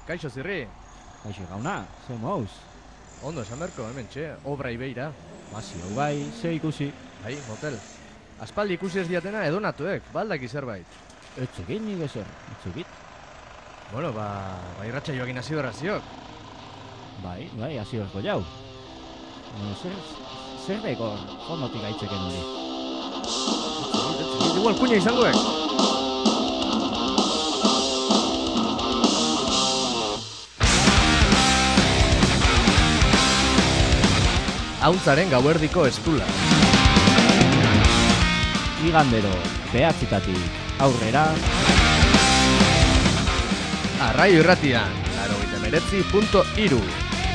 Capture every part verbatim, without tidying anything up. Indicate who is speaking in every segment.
Speaker 1: Kaixo zirri.
Speaker 2: Kaixo gauna, ze mauz.
Speaker 1: Ondo esan berko, hemen txe, obra ibeira.
Speaker 2: Basio bai, ze ikusi.
Speaker 1: Bai, motel. Aspaldi ikusi ez diatena edonatuek, baldaki zerbait.
Speaker 2: Etzegin nik ezer, etzegit.
Speaker 1: Bueno, ba, ba irratxa joakin hasi berraziok.
Speaker 2: Bai, bai, hasi horko jau. No, zer, zer deko fondotik aitzeken hori.
Speaker 1: Igual kuña izangoek. Hauntzaren gauerdiko estula.
Speaker 2: Igandero, behatzitatik aurrera.
Speaker 1: Arraio irratian, laurogeita hemeretzi puntu hiru.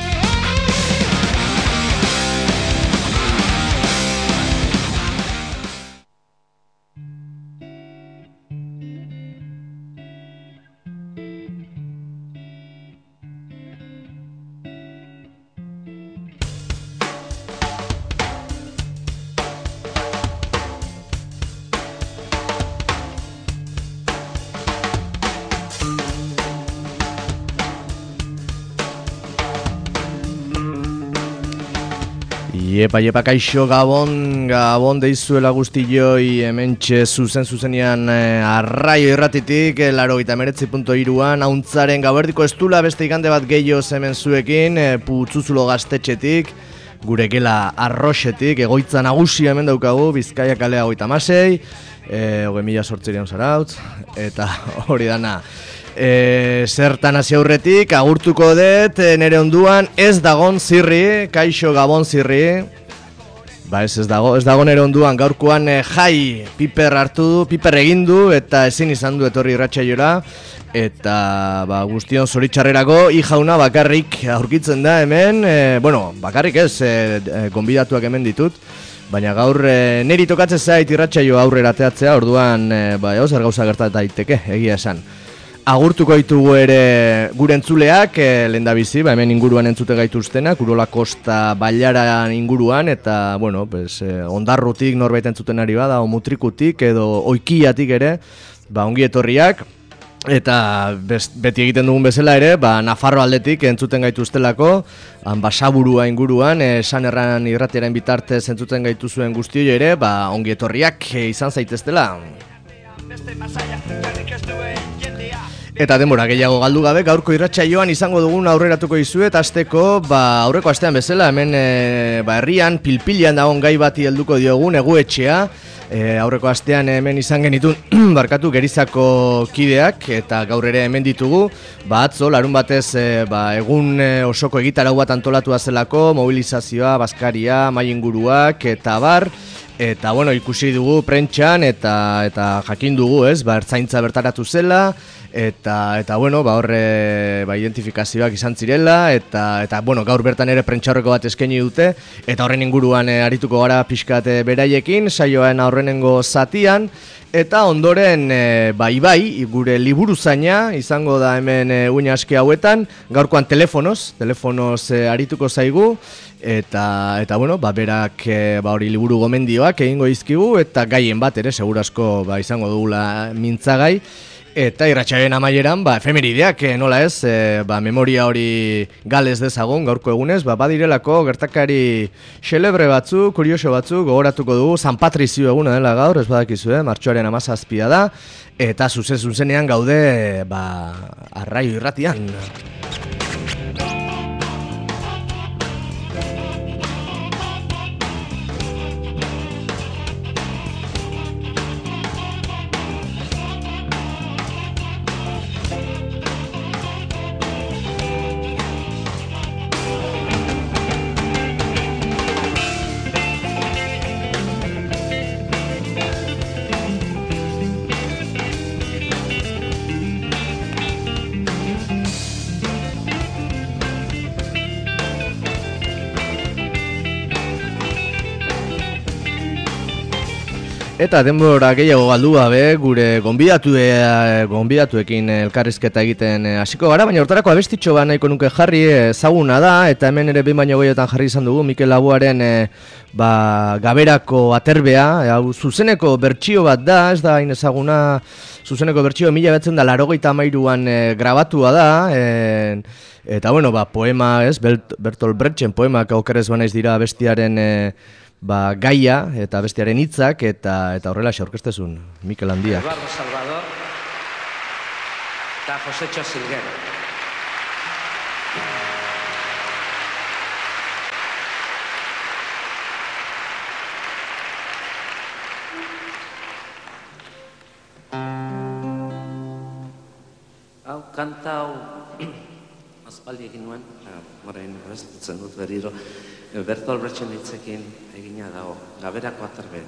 Speaker 1: Iepa, iepa, kaixo, gabon, gabon deizuela guztioi hementxe zuzen zuzenean eh, arraio irratitik, eh, laurogeita hemeretzi puntu hiruan, hauntzaren gauerdiko estula beste igande bat gehiago hemen zuekin, eh, Putzuzulo gaztetxetik, gure gela arroxetik, egoitza nagusia hemen daukagu, Bizkaia kalea hogeita hamasei, eh, hogei mila sortzirean zarautz, eta hori dana. E, zertan hasi aurretik, agurtuko dut, e, nere onduan, ez dagon zirri, kaixo gabon zirri. Ba ez, ez dago, ez dago nere onduan, gaurkoan e, jai, piper hartu du, piper egin du, eta ezin izan du etorri irratsaiora. Eta ba, guztion zoritxarrerako, i jauna bakarrik aurkitzen da hemen, e, bueno, bakarrik ez, e, e, gonbidatuak hemen ditut. Baina gaur e, niri tokatzen zait irratsaio aurrera teatzea, orduan e, ba, zer gauza gerta daiteke, egia esan. Agurtuko ditugu ere gure entzuleak, e, lehendabizi, ba, hemen inguruan entzute gaituztenak, Urola Kosta Bailara inguruan, eta, bueno, pues, e, ondarrutik norbait entzuten ari bada, o mutrikutik edo oikiatik ere, ba, ongi etorriak, eta best, beti egiten dugun bezala ere, ba, Nafarro aldetik entzuten gaituztelako, han Basaburua inguruan, e, esan erran irratiaren bitartez entzuten gaituzuen guztioi ere, ba, ongi etorriak e, izan zaiteztela. Eta denbora gehiago galdu gabe, gaurko irratsaioan izango dugun aurreratuko dizuet, asteko, ba, aurreko astean bezala, hemen e, ba, herrian, pilpilean dagoen gai bati helduko diogun, eguetxea, e, aurreko astean hemen izan genitun, barkatu, Gerizako kideak, eta gaur ere hemen ditugu, ba, atzo, larun batez, e, ba, egun e, osoko egitarau bat antolatua zelako, mobilizazioa, bazkaria, mai inguruak, eta bar, eta, bueno, ikusi dugu prentxan, eta, eta jakin dugu, ez, ba, ertzaintza bertaratu zela, Eta, eta bueno, ba, horre ba, identifikazioak izan zirela, eta, eta bueno, gaur bertan ere prentxaurreko bat eskaini dute, eta horren inguruan e, arituko gara pixkat e, beraiekin, saioen aurrenengo zatian, eta ondoren, e, ba, Ibai, gure liburuzaina, izango da hemen e, uina aski hauetan, gaurkoan telefonoz, telefonoz e, arituko zaigu, eta, eta bueno, ba, berak e, ba, hori liburu gomendioak egingo izkigu, eta gaien bat ere, segurasko ba, izango dugula mintzagai, eta irratsaioen amaieran, ba, efemerideak, eh, nola ez, eh, ba, memoria hori galez dezagun gaurko egunez, ba, badirelako gertakari xelebre batzu, kurioso batzu, gogoratuko dugu, San Patrizio eguna dela gaur, ez badakizu, eh, martxoaren hamazazpia da, eta zuzen zuzenean gaude, ba, arraio irratian. Eta denbora gehiago galdu gabe gure gonbidatu gonbidatuekin elkarrizketa egiten hasiko gara, baina hortarako abestitxo bat nahiko nuke jarri ezaguna da, eta hemen ere behin baino gehiagotan jarri izan dugu Mikel Laboaren e, ba, gaberako aterbea, hau zuzeneko bertsio bat da, ez da hain ezaguna, zuzeneko bertsio mila betzen da larogeita hamairuan e, grabatua da, e, eta bueno, ba, poema, ez, Bertolt Brechten poemak aukerez banaiz dira bestiaren e, ba, gaia eta bestiaren hitzak eta eta horrela aurkeztezun Mikel Handiak.
Speaker 3: Eduardo Salvador eta Josecho Silguero. Hau kanta hau aspaldi egin nuen, orain ez dutzen dut berriro, Bertolt Brechten hitzekin egina dago, gaberako aterbe.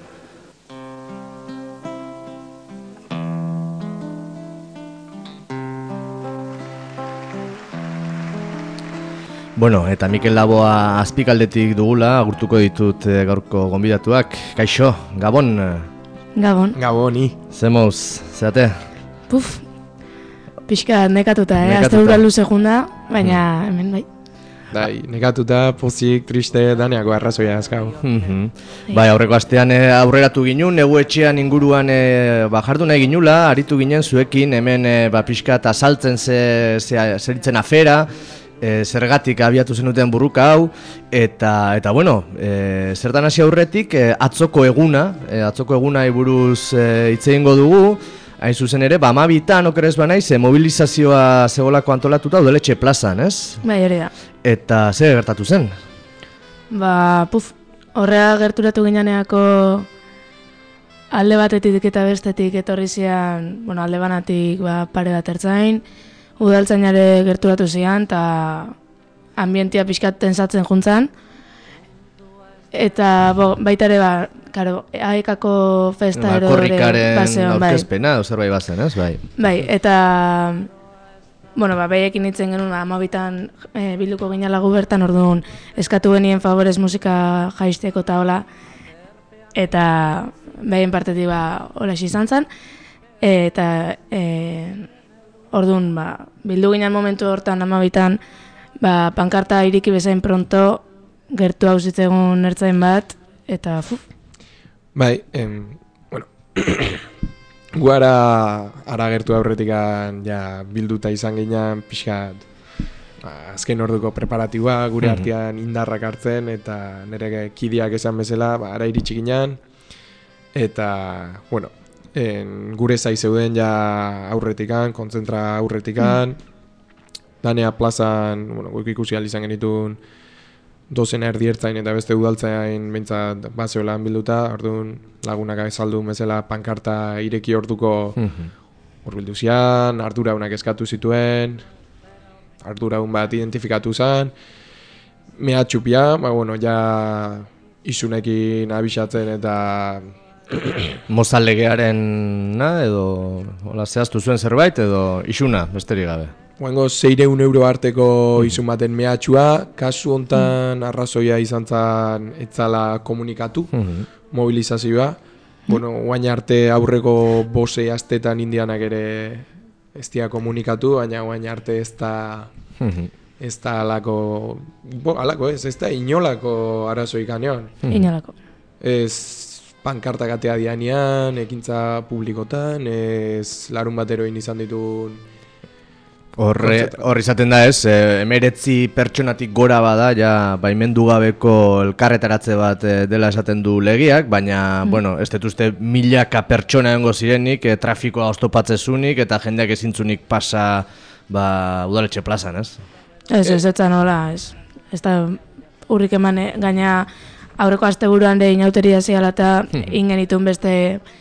Speaker 1: Bueno, eta Mikel Laboa azpikaldetik dugula, agurtuko ditut e, gaurko gonbidatuak. Kaixo, Gabon.
Speaker 4: Gabon.
Speaker 5: Gaboni.
Speaker 1: Zemoz, zeate?
Speaker 4: Puf, pixka nekatuta, eh? Azte hura luze junda, baina hemen bai.
Speaker 5: Bai, negatuta, pozik, triste, daneako arrazoia azkau.
Speaker 1: Mm-hmm. Bai, aurreko astean e, aurreratu ginen, negu etxean inguruan e, ba, jardu nahi ginula, aritu ginen zuekin, hemen e, ba, pixka eta saltzen ze, ze, zeritzen afera, e, zergatik abiatu zenuten burruka hau, eta, eta bueno, e, zertan hasi aurretik, e, atzoko eguna, e, atzoko eguna buruz e, hitz egingo dugu, hain zuzen ere, ba, amabitan okerez banaiz, e, mobilizazioa zegolako antolatuta udaletxe plazan, ez?
Speaker 4: Bai, hori da.
Speaker 1: Eta zer gertatu zen?
Speaker 4: Ba, puf, horrea gerturatu gineaneako alde batetik eta bestetik etorri zian, bueno, alde banatik ba, pare bat ertzain, udaltzainare gerturatu zian, eta ambientia pixkat tensatzen juntzan. Eta bo, baita ere, ba, karo, aekako festa
Speaker 1: ba,
Speaker 4: ero ere
Speaker 1: korrikaren
Speaker 4: bazean, bai.
Speaker 1: aurkezpena, ozer bai bazen, ez? Bai,
Speaker 4: bai eta... Bueno, ba, behiekin hitzen genuen, ba, amabitan e, bilduko ginala gu bertan, orduan eskatu genien favorez musika jaisteko eta hola, eta behien partetik ba, hola izan zen, eta e, orduan ba, bildu ginen momentu hortan amabitan, ba, pankarta iriki bezain pronto, gertu hau zitzegun ertzain bat, eta fuf.
Speaker 5: Bai, em, bueno... Guara ara gertu aurretikan ja bilduta izan ginean pixkat azken orduko preparatiboa gure
Speaker 1: mm-hmm.
Speaker 5: artean indarrak hartzen eta nire kideak esan bezala ba, ara iritsi ginean eta bueno, en, gure zai zeuden ja aurretikan, kontzentra aurretikan mm. danea plazan, bueno, guk ikusi ahal izan genitun dozena erdi ertzain eta beste udaltzain bentsat bazeolan bilduta, orduan lagunak azaldu bezala pankarta ireki orduko mm-hmm. urbildu zian, arduraunak eskatu zituen, arduraun bat identifikatu zen, mehatxupia, ba bueno, ja isunekin abisatzen eta...
Speaker 1: Mozal legearen, na, edo hola, zehaztu zuen zerbait, edo isuna, besterik gabe.
Speaker 5: Guengo seireun euro arteko izun baten mehatxua, kasu hontan arrazoia izan zan etzala komunikatu, mm-hmm. mobilizazioa. Bueno, guain arte aurreko bose astetan indianak ere ez dia komunikatu, baina guain arte ez da, mm-hmm. ez da alako, bo, alako ez, ez da inolako arazoik anean.
Speaker 4: Mm-hmm. Inolako.
Speaker 5: Ez pankartak atea dianean, ekintza publikotan, ez larun bateroin izan ditun...
Speaker 1: Horre, horri izaten da ez, emeretzi pertsonatik gora bada, ja baimendu gabeko elkarretaratze bat dela esaten du legiak, baina, mm. bueno, ez detuzte milaka pertsona egongo zirenik, e, trafikoa oztopatzezunik eta jendeak ezintzunik pasa ba, udaletxe plazan, ez?
Speaker 4: Ez, ez, ez nola, ez. Ez da urrik eman, gaina aurreko asteburuan de inauteria ziala eta ingen itun beste...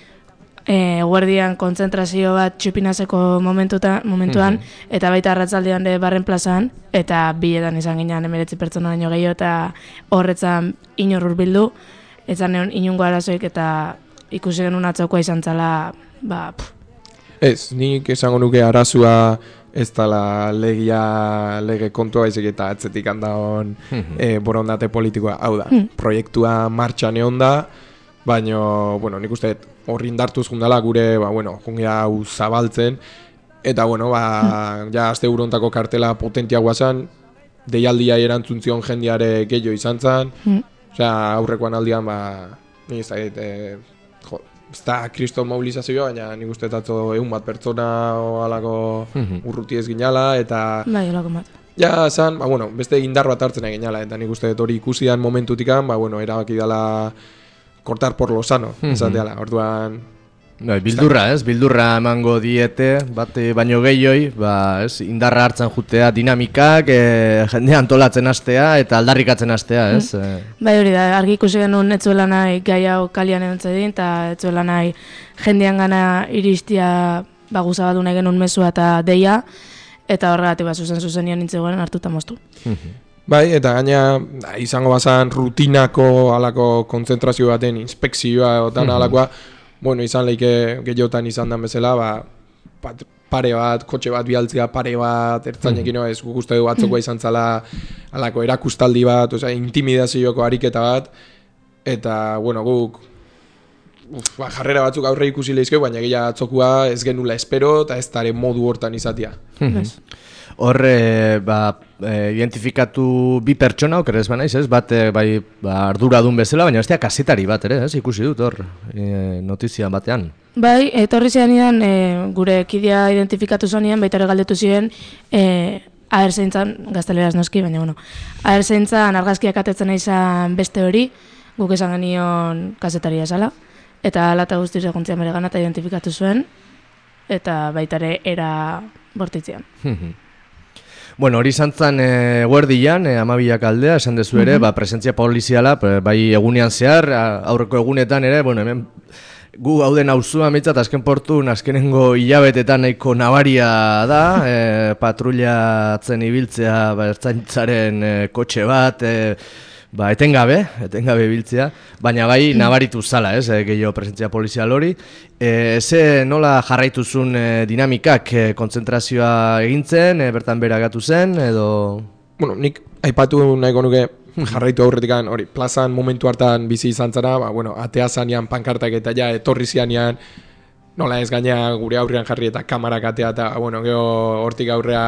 Speaker 4: E, guardian kontzentrazio bat txupinazeko momentuta, momentuan, mm-hmm. eta baita arratzaldean de barren plazan, eta biletan izan ginean emeretzi pertsona baino gehiago, eta horretzan inor hurbildu, etzan neon inungo arazoik, eta ikusi genuen atzokoa izan zala, ba, pff.
Speaker 5: Ez, nik esango nuke arazua ez dala legia, lege kontua baizik eta atzetik handaon mm-hmm. e, borondate politikoa, hau da, mm. proiektua martxan egon da, baina, bueno, nik uste hor indartuz jundala gure, ba, bueno, jungia hau zabaltzen, eta, bueno, ba, ja, azte urontako kartela potentia guazan, deialdia erantzun zion jendeare gehiago izan zen,
Speaker 4: Mm.
Speaker 5: osea, aurrekoan aldian, ba, ni ez da, e, jo, ez da kriston mobilizazioa, baina nik uste tatzo egun bat pertsona o alako urruti ez ginala, eta...
Speaker 4: Bai, olako bat.
Speaker 5: Ja, zan, ba, bueno, beste indar bat hartzen egin ginala, eta nik uste dut hori ikusidan momentutikan, ba, bueno, erabaki dela cortar por lo sano, esateala, orduan...
Speaker 1: Bai, bildurra, ez? Bildurra emango diete, bat baino gehioi, ba, ez? Indarra hartzen jutea dinamikak, e, jende antolatzen hastea eta aldarrikatzen hastea, ez? Mm.
Speaker 4: Bai, hori da, argi ikusi genuen ez zuela nahi gai hau kalian egontze din, eta ez zuela nahi jendean gana iristia baguza bat nahi genuen mesua eta deia, eta horregatik ba, zuzen zuzenian nintzegoen hartuta moztu.
Speaker 5: Bai, eta gaina izango bazan rutinako alako kontzentrazio baten inspekzioa otan alakoa, bueno, izan leike gehiotan izan den bezala, ba, pat, pare bat, kotxe bat bialtzea, pare bat, ertzainekin mm. ez guk uste du batzokoa izan zala alako erakustaldi bat, osea, intimidazioko ariketa bat, eta, bueno, guk uf, ba, jarrera batzuk aurre ikusi lehizkeu, baina gila atzokua ez genula espero, eta ez dare modu hortan izatea.
Speaker 1: Horre, ba, e, identifikatu bi pertsona, oker ez banaiz, ez? Bat, e, bai, ba, arduradun bezala, baina bestea kazetari bat ere, ez? Ikusi dut hor, e, notizian batean.
Speaker 4: Bai, etorri zianian, e, gure kidea identifikatu zonean, baita ere galdetu ziren, e, aherzaintzan, gazteleraz noski, baina, bueno, aherzaintzan argazkiak atetzen izan beste hori, guk esan genion kazetaria esala, eta ala eta guztiz egontzian bere gana eta identifikatu zuen, eta baita ere era bortitzean.
Speaker 1: Bueno, hori izan zen e, guerdian, e, amabilak aldea, esan dezu ere, ba, presentzia poliziala, bai egunean zehar, aurreko egunetan ere, bueno, hemen gu gauden auzua mitzat, azken portun, azkenengo hilabetetan nahiko nabaria da, e, patrullatzen ibiltzea, ba, ertzaintzaren e, kotxe bat, e, ba, etengabe, etengabe ibiltzea, baina bai nabaritu zala, ez, e, gehiago presentzia polizial hori. E, ze nola jarraituzun e, dinamikak e, kontzentrazioa egintzen, e, bertan bera gatu zen, edo...
Speaker 5: Bueno, nik aipatu nahiko nuke jarraitu aurretikan, hori, plazan momentu hartan bizi izan zara, ba, bueno, atea zanean pankartak eta ja, etorri zianean, nola ez gaina gure aurrean jarri eta kamarak atea, eta, bueno, geho hortik aurrea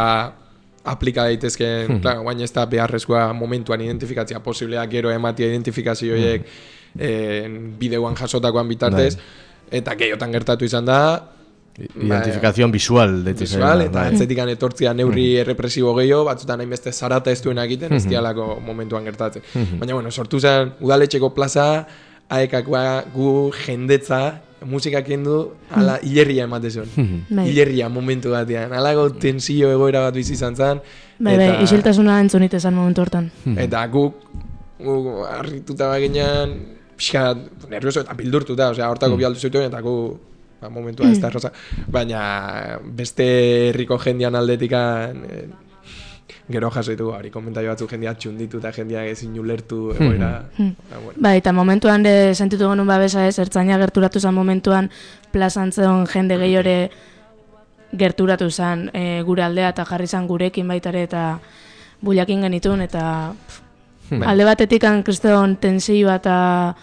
Speaker 5: aplika daitezken, hmm. Claro, baina ez da beharrezkoa momentuan identifikatzea posibleak gero ematia identifikazioiek hmm. eh, bideoan jasotakoan bitartez, Dai. Eta gehiotan gertatu izan da,
Speaker 1: identifikazion ba, visual,
Speaker 5: visual eta atzetikan etortzea neurri hmm. errepresibo gehiago, batzutan hainbeste zarata ez duen egiten, ez dialako momentuan gertatzen. Hmm. Baina, bueno, sortu zen udaletxeko plaza, aekakoa gu jendetza, musikak kendu, ala hilerria emate zuen. Hilerria momentu batean. Alago tensio egoera bat bizi izan zen.
Speaker 4: Bai, bai, isiltasuna entzunit ezan momentu hortan.
Speaker 5: Eta guk, guk harrituta baginean, pixka nervioso eta bildurtuta, osea, hortako bialdu zituen, eta gu, ba, momentua ez da erroza. Baina beste herriko jendean aldetikan, eh, gero jasoitugu, hori komentario batzuk jendeak txunditu eta jendeak ezin ulertu egoera. Bueno.
Speaker 4: Bai, eta momentuan de sentitu genuen babesa ez, ertzaina gerturatu zen momentuan plazantzen jende gehiore gerturatu zen e, gure aldea eta jarri zen gurekin baitare eta bullakin genitun eta pff, alde batetik kriston tensioa eta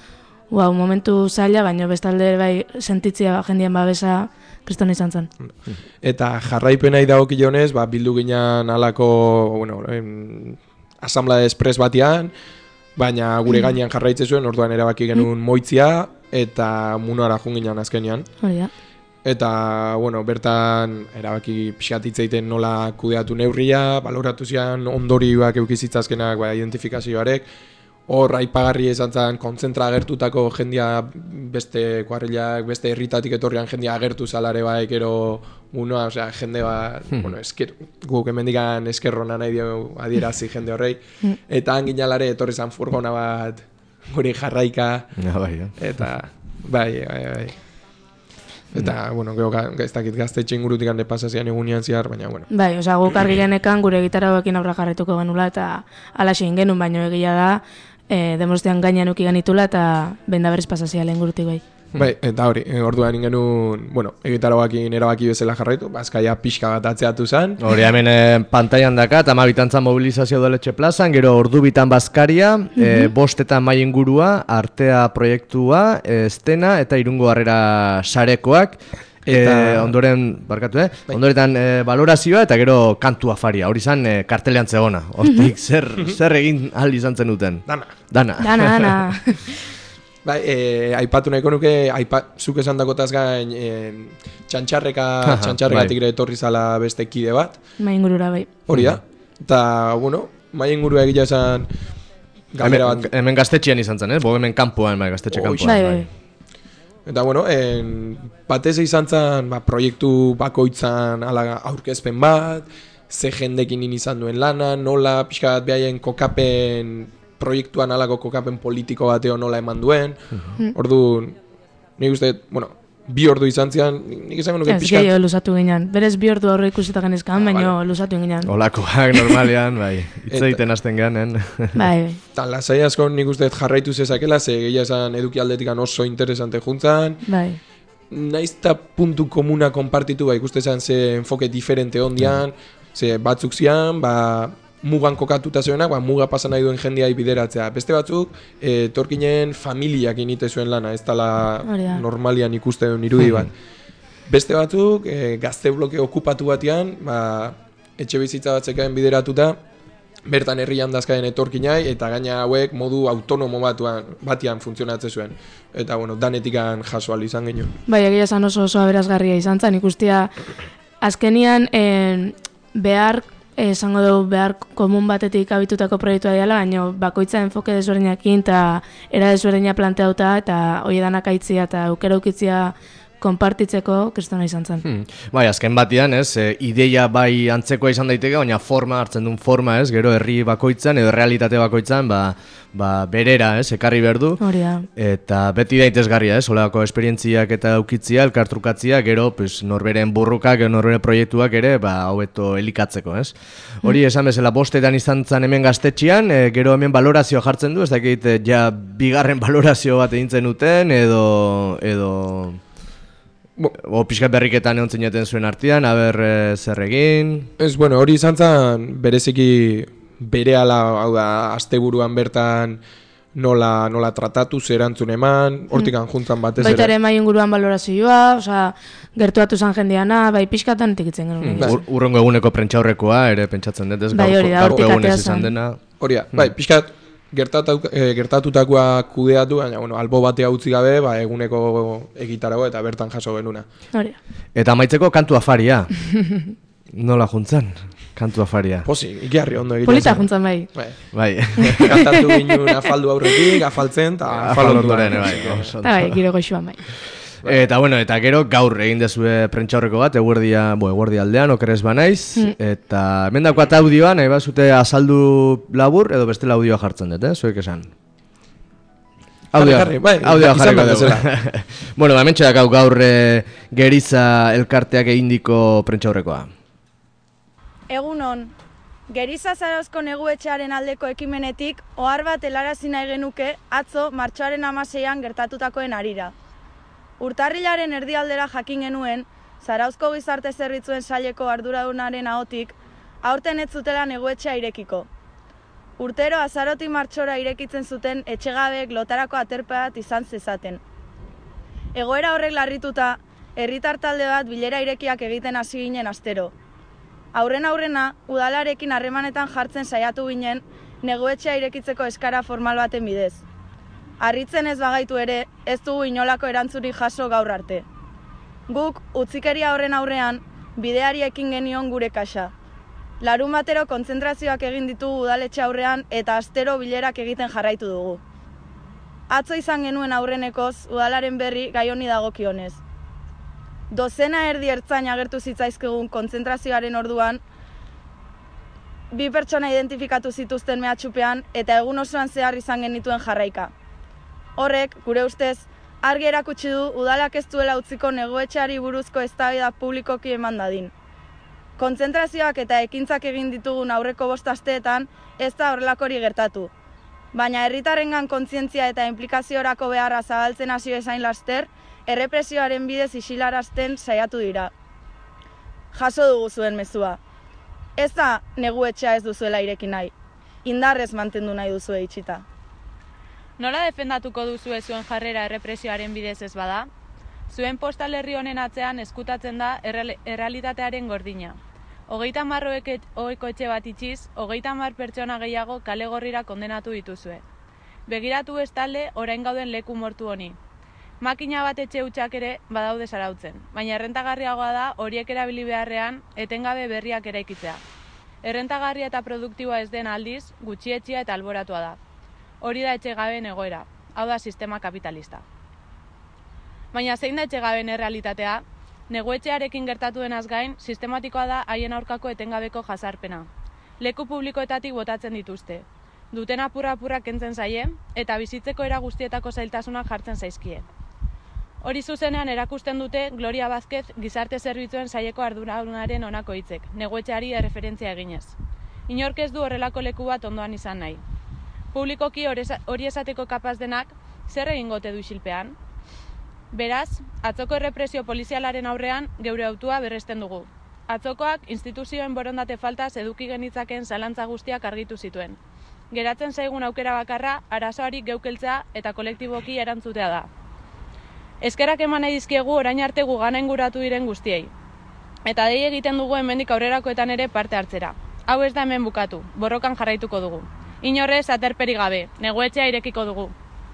Speaker 4: wow, momentu zaila, baina bestalde bai sentitzia jendean babesa kriston izan zen.
Speaker 5: Eta jarraipenai dagokionez, ba, bildu ginen alako, bueno, em, asamblea espres batean, baina gure gainean jarraitze zuen, orduan erabaki genuen moitzia, eta munara jun ginen azkenean.
Speaker 4: Hori da.
Speaker 5: Eta, bueno, bertan erabaki pixatitzeiten nola kudeatu neurria, baloratu zian ondorioak eukizitzazkenak, ba, identifikazioarek, hor aipagarri izan zen kontzentra agertutako jendia beste kuarrilak, beste herritatik etorrian jendia agertu zalare bai, gero unoa, osea, jende ba, hmm. bueno, esker, guk emendikan eskerrona nahi dio adierazi jende horrei, eta hanginalare etorri zen furgona bat guri jarraika,
Speaker 1: ja, bai, ja.
Speaker 5: Eta bai, bai, bai. Eta, bueno, gero ez dakit gaztetxe ingurutik hande pasazian egunean zihar, baina, bueno.
Speaker 4: Bai, osea, guk argi genekan gure gitarra hauekin aurra jarretuko genula, eta alaxe ingenun, baino egia da, E, demostean gainean uki genitula eta benda berriz pasazia lehen gurutik bai.
Speaker 5: Bai, eta hori, orduan ingenun, bueno, egitaragoakin erabaki bezala jarraitu, Bazkaia pixka bat atzeatu zen.
Speaker 1: Hori hemen e, pantailan dakat, ama bitantzan mobilizazio Udaletxe plazan, gero ordu bitan Bazkaria, mm-hmm. e, bostetan mai ingurua, artea proiektua, e, estena eta irungo harrera sarekoak. Eta e, ondoren, barkatu, eh? Bai. Ondoretan e, valorazioa eta gero kantu afaria. Hori izan e, kartelean zegona. Hortik zer, zer egin ahal izan zen duten?
Speaker 5: Dana.
Speaker 1: Dana.
Speaker 4: Dana, dana.
Speaker 5: Bai, eh, aipatu nahiko nuke, aipa, zuk esan dakotaz gain, eh, txantxarreka, txantxarrekatik ere etorri zala beste kide bat.
Speaker 4: Mai ingurura, bai.
Speaker 5: Hori da. Eta, bueno, mai ingurua egia esan galdera bat.
Speaker 1: Hemen, hemen gaztetxean izan zen, eh? Bo hemen kanpoan, bai, gaztetxe kanpoan.
Speaker 4: Bai, bai.
Speaker 5: Eta, bueno, en, batez izan zen, ba, proiektu bakoitzan ala aurkezpen bat, ze jendekin izan duen lana, nola, pixka bat behaien kokapen proiektuan alako kokapen politiko bateo nola eman duen. Mm-hmm. Ordu, nik uste, bueno, bi ordu izan zian, nik izango nuke pixkat. Ez gehiago
Speaker 4: lusatu ginen. Berez bi ordu aurre ikusita ganezkan, ah, baina vale. Lusatu ginen.
Speaker 1: Olakoak normalian, bai. Itz egiten hasten ganen.
Speaker 4: Bai, bai.
Speaker 5: Eta lasai asko nik uste jarraitu zezakela, ze gehia esan eduki aldetikan oso interesante juntzan.
Speaker 4: Bai.
Speaker 5: Naizta puntu komuna konpartitu, ba, ikuste esan ze enfoke diferente ondian, mm. ze batzuk zian, ba, mugan kokatuta zuenak, ba, muga pasan nahi duen jendeai bideratzea. Beste batzuk, e, torkinen familiak inite zuen lana, ez dala normalian ikuste duen irudi bat. Beste batzuk, e, gazte bloke okupatu batean, ba, etxe bizitza batzekaen bideratuta, bertan herrian dazkaen etorkinai, eta gaina hauek modu autonomo batuan, batian funtzionatzen zuen. Eta, bueno, danetikan jaso izan genuen.
Speaker 4: Bai, egia esan oso oso aberazgarria izan zen, ikustia, azkenian, eh, behar, esango dugu behar komun batetik abitutako proiektua dela, baina bakoitza enfoke desberdinekin eta era desberdina planteauta eta hori danak aitzia eta aukera ukitzia konpartitzeko kristona izan zen.
Speaker 1: Hmm. Bai, azken batean, ez, e, ideia bai antzekoa izan daiteke, baina forma, hartzen duen forma, ez, gero herri bakoitzan edo realitate bakoitzan, ba, ba berera, ez, ekarri behar du.
Speaker 4: Hori da.
Speaker 1: Eta beti daitezgarria, ez, olako esperientziak eta aukitzia, elkartrukatzia, gero, pues, norberen burrukak, norberen proiektuak ere, ba, hobeto elikatzeko, ez. Hori, hmm. esan bezala, bostetan izan zen hemen gaztetxean, e, gero hemen valorazio jartzen du, ez dakit, ja, bigarren valorazio bat egintzen duten, edo, edo... O pixkat berriketan egon zineten zuen artean, haber e, zer egin...
Speaker 5: Ez, bueno, hori izan zen bereziki berehala, hau da, asteburuan bertan nola, nola tratatu, zer antzun eman, hortikan mm. juntzan batez ere.
Speaker 4: Baita ere mai inguruan valorazioa, oza, gertuatu zan jendeana, bai pixkatan tikitzen genuen.
Speaker 1: Mm. Ur, urrengo eguneko prentxaurrekoa ere pentsatzen dut, ez
Speaker 4: bai, hori da,
Speaker 1: gaurko egunez izan dena.
Speaker 5: Hori da, bai, pixkat gertatu, eh, gertatutakoa kudeatu, baina bueno, albo batea utzi gabe, ba, eguneko egitarago eta bertan jaso genuna.
Speaker 4: Hori.
Speaker 1: Eta amaitzeko kantu afaria. Nola juntzan? Kantu afaria.
Speaker 5: Posi, ikiarri ondo egiten.
Speaker 4: Polita juntzan bai.
Speaker 5: Bai.
Speaker 1: Bai.
Speaker 5: Kantatu ginen afaldu aurretik, afaltzen, eta
Speaker 1: afalonduaren, bai.
Speaker 4: Eta bai, giro goxuan bai.
Speaker 1: Eta bueno, eta gero gaur egin dezue prentxaurreko bat, eguerdia, bo, eguerdia aldean, okeres banaiz, mm. eta hemen dakoat audioa, nahi bazute azaldu labur, edo beste audioa jartzen dut, eh? Zuek esan. Audioa,
Speaker 5: bai,
Speaker 1: audioa jarriko dugu. Bueno, hemen txedak hau gaur e, Geriza elkarteak egindiko prentxaurrekoa.
Speaker 6: Egunon, Geriza Zarauzko neguetxearen aldeko ekimenetik, ohar bat helarazi nahi genuke atzo martxoaren hamaseian gertatutakoen harira. Urtarrilaren erdialdera jakin genuen, Zarauzko gizarte zerbitzuen saileko arduradunaren ahotik, aurten ez zutela neguetxea irekiko. Urtero azarotik martxora irekitzen zuten etxegabeek lotarako aterpe bat izan zezaten. Egoera horrek larrituta, herritar talde bat bilera irekiak egiten hasi ginen astero. Aurren aurrena, udalarekin harremanetan jartzen saiatu ginen, neguetxea irekitzeko eskara formal baten bidez. Harritzen ez bagaitu ere, ez dugu inolako erantzurik jaso gaur arte. Guk, utzikeria horren aurrean, bideari ekin genion gure kaxa. Larun batero kontzentrazioak egin ditugu udaletxe aurrean eta astero bilerak egiten jarraitu dugu. Atzo izan genuen aurrenekoz, udalaren berri gai honi dagokionez. Dozena erdi ertzain agertu zitzaizkegun kontzentrazioaren orduan, bi pertsona identifikatu zituzten mehatxupean eta egun osoan zehar izan genituen jarraika. Horrek, gure ustez, argi erakutsi du udalak ez duela utziko negoetxeari buruzko eztabaida publikoki eman dadin. Kontzentrazioak eta ekintzak egin ditugun aurreko bost asteetan ez da horrelakori gertatu. Baina herritarrengan kontzientzia eta inplikaziorako beharra zabaltzen hasi bezain laster, errepresioaren bidez isilarazten saiatu dira. Jaso dugu zuen mezua. Ez da negu etxea ez duzuela ireki nahi. Indarrez mantendu nahi duzue itxita.
Speaker 7: Nola defendatuko duzue zuen jarrera errepresioaren bidez ez bada? Zuen postalerri honen atzean eskutatzen da errealitatearen gordina. Hogeita hamar ohiko etxe bat itxiz, hogeita hamar pertsona gehiago kale gorrira kondenatu dituzue. Begiratu bestalde orain gauden leku mortu honi. Makina bat etxe hutsak ere badaude zarautzen, baina errentagarriagoa da horiek erabili beharrean etengabe berriak eraikitzea. Errentagarria eta produktiboa ez den aldiz, gutxietxia eta alboratua da. Hori da etxegabeen egoera, hau da sistema kapitalista. Baina zein da etxegabeen errealitatea? Neguetxearekin gertatu denaz gain, sistematikoa da haien aurkako etengabeko jazarpena. Leku publikoetatik botatzen dituzte. Duten apurra-apurra kentzen zaie, eta bizitzeko era guztietako zailtasunak jartzen zaizkie. Hori zuzenean erakusten dute Gloria Vázquez gizarte zerbitzuen saileko arduradunaren honako hitzek, neguetxeari erreferentzia eginez. Inork ez du horrelako leku bat ondoan izan nahi. Publikoki hori esateko kapaz denak, zer egingote du isilpean? Beraz, atzoko errepresio polizialaren aurrean geure autua berresten dugu. Atzokoak instituzioen borondate faltaz eduki genitzakeen zalantza guztiak argitu zituen. Geratzen zaigun aukera bakarra, arazoari geukeltzea eta kolektiboki erantzutea da. Eskerrak eman nahi dizkiegu orain arte gugana inguratu diren guztiei. Eta dei egiten dugu hemendik aurrerakoetan ere parte hartzera. Hau ez da hemen bukatu, borrokan jarraituko dugu. Inorrez aterperi gabe, neguetxea irekiko dugu.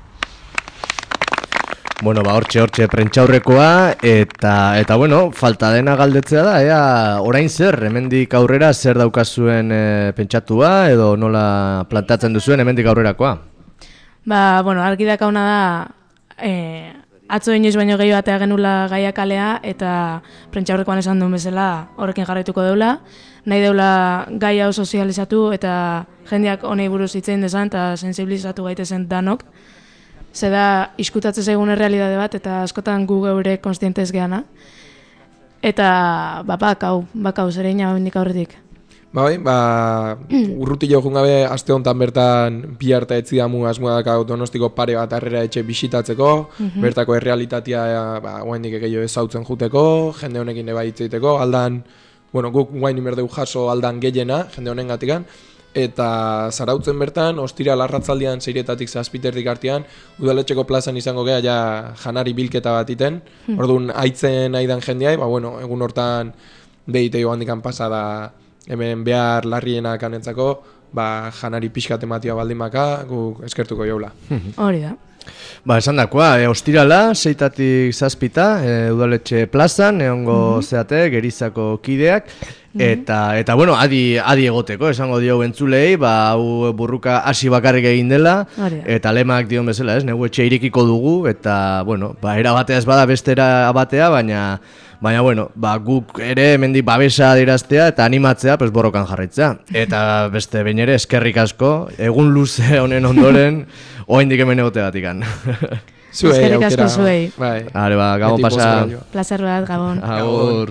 Speaker 1: Bueno, ba, hortxe, hortxe, prentxaurrekoa, eta, eta bueno, falta dena galdetzea da, ea, orain zer, hemendik aurrera zer daukazuen e, pentsatua, edo nola plantatzen duzuen hemendik aurrerakoa?
Speaker 4: Ba, bueno, argi dakauna da, e, atzo inoiz baino gehi batea genula gaia kalea, eta prentxaurrekoan esan duen bezala horrekin jarraituko deula, nahi deula gai hau sozializatu, eta jendeak honei buruz hitzein dezan, eta sensibilizatu gaitezen danok, ze da iskutatzen zaigun errealitate bat, eta askotan gu geure konstientez geana. Eta, ba, bakau, bakau, zer egin hau indik aurretik.
Speaker 5: Ba, bai, ba, urruti jo jungabe, aste honetan bertan bi harta etzidamu asmoa dakau Donostiko pare bat harrera etxe bisitatzeko, mm-hmm. bertako errealitatea, ba, guaindik egeio ezautzen juteko, jende honekin eba hitzeiteko, aldan, bueno, guk guain imerdeu jaso aldan gehiena, jende honen gatikan, eta zarautzen bertan, ostira larratzaldian zeiretatik zazpiterdik artean, udaletxeko plazan izango geha ja janari bilketa bat iten, hmm. orduan aitzen aidan jendeai, ba bueno, egun hortan behite joan dikan pasada hemen behar larrienak anetzako, ba janari pixka tematia baldin baka, guk eskertuko jaula.
Speaker 4: Hori da.
Speaker 1: Ba, esan dakoa, e, ostirala, seitatik zazpita, e, udaletxe plazan, egongo mm-hmm. zeate, gerizako kideak, mm-hmm. eta, eta bueno, adi, adi egoteko, esango dio entzulei, ba, hau burruka hasi bakarrik egin dela, eta lemak dion bezala, ez, negu etxe irekiko dugu, eta, bueno, ba, era batea ez bada bestera batea, baina, baina, bueno, ba, guk ere hemendik babesa adiraztea eta animatzea, pues, borrokan jarraitzea. Eta beste behin ere eskerrik asko, egun luze honen ondoren, oraindik hemen egote batikan.
Speaker 5: Zuei,
Speaker 4: eskerrik asko zuei.
Speaker 5: Bai.
Speaker 1: Are, ba, gabon pasa.
Speaker 4: Plazer bat, gabon.
Speaker 1: Agur.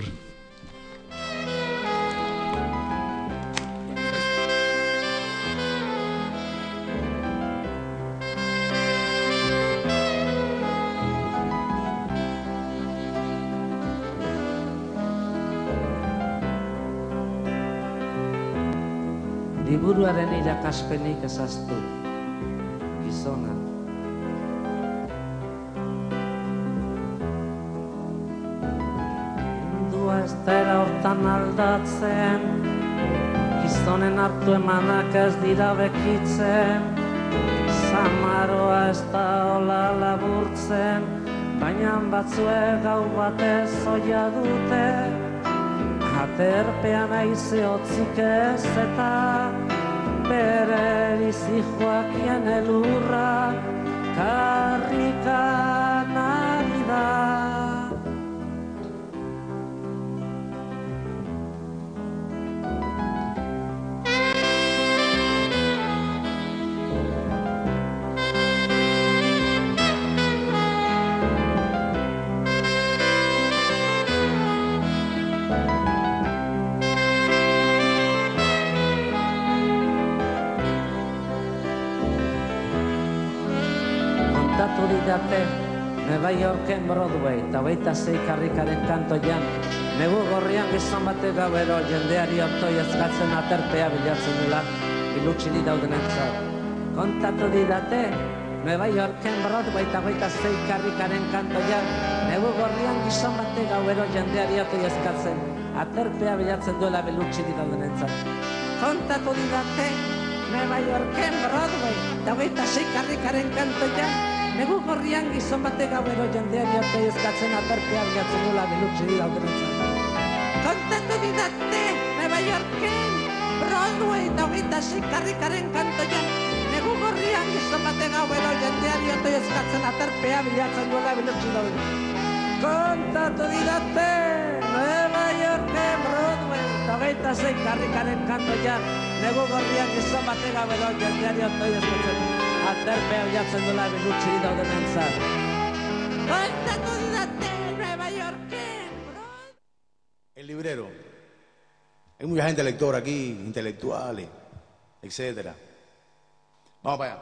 Speaker 3: Liburuaren irakaspenik ezaztu, gizona. Mundua ez dela hortan aldatzen, gizonen hartu emanak ez dira bekitzen, zamaroa ez da hola laburtzen, baina batzuek gau batez oia dute, aterpean aize hotzik ez eta bere erizi joakien elurra karrikan ari da. Didate Neva Yorken Broadway, eta hogeita sei karrikaren kantoian, negu gorrian gizon bate gauero jendeari otoi ezkatzen aterpea bilatzen dela, bilutxili daudenentzat. Kontatu didate, Neva Yorken Broadway, eta hogeita sei karrikaren kantoian, negu gorrian gizon bate gauero jendeari otoi ezkatzen aterpea bilatzen duela bilutxili daudenentzat. Kontatu didate, Neva Yorken Broadway, eta hogeita sei karrikaren kantoian, negu gorrian gizon bate gauero jendeari otoi eskatzen aterpea bilatzen duela bilutxili daudenentzat. Kontatu didate, Neva Yorken Broadway, eta hogeita sei karrikaren kantoian, negu gorrian gizon bate gauero jendeari otoi eskatzen aterpea bilatzen duela bilutxili daudenentzat. Kontatu didate, Neva Yorken Broadway, eta hogeita sei karrikaren kantoian, negu gorrian gizon bate gauero jendeari otoi eskatzen aterpea bilatzen duela bilutxili daudenentzat. Kontatu didate, Nueva Yorken.
Speaker 8: El librero. Hay mucha gente lectora aquí, intelectuales, etcétera. Vamos para allá.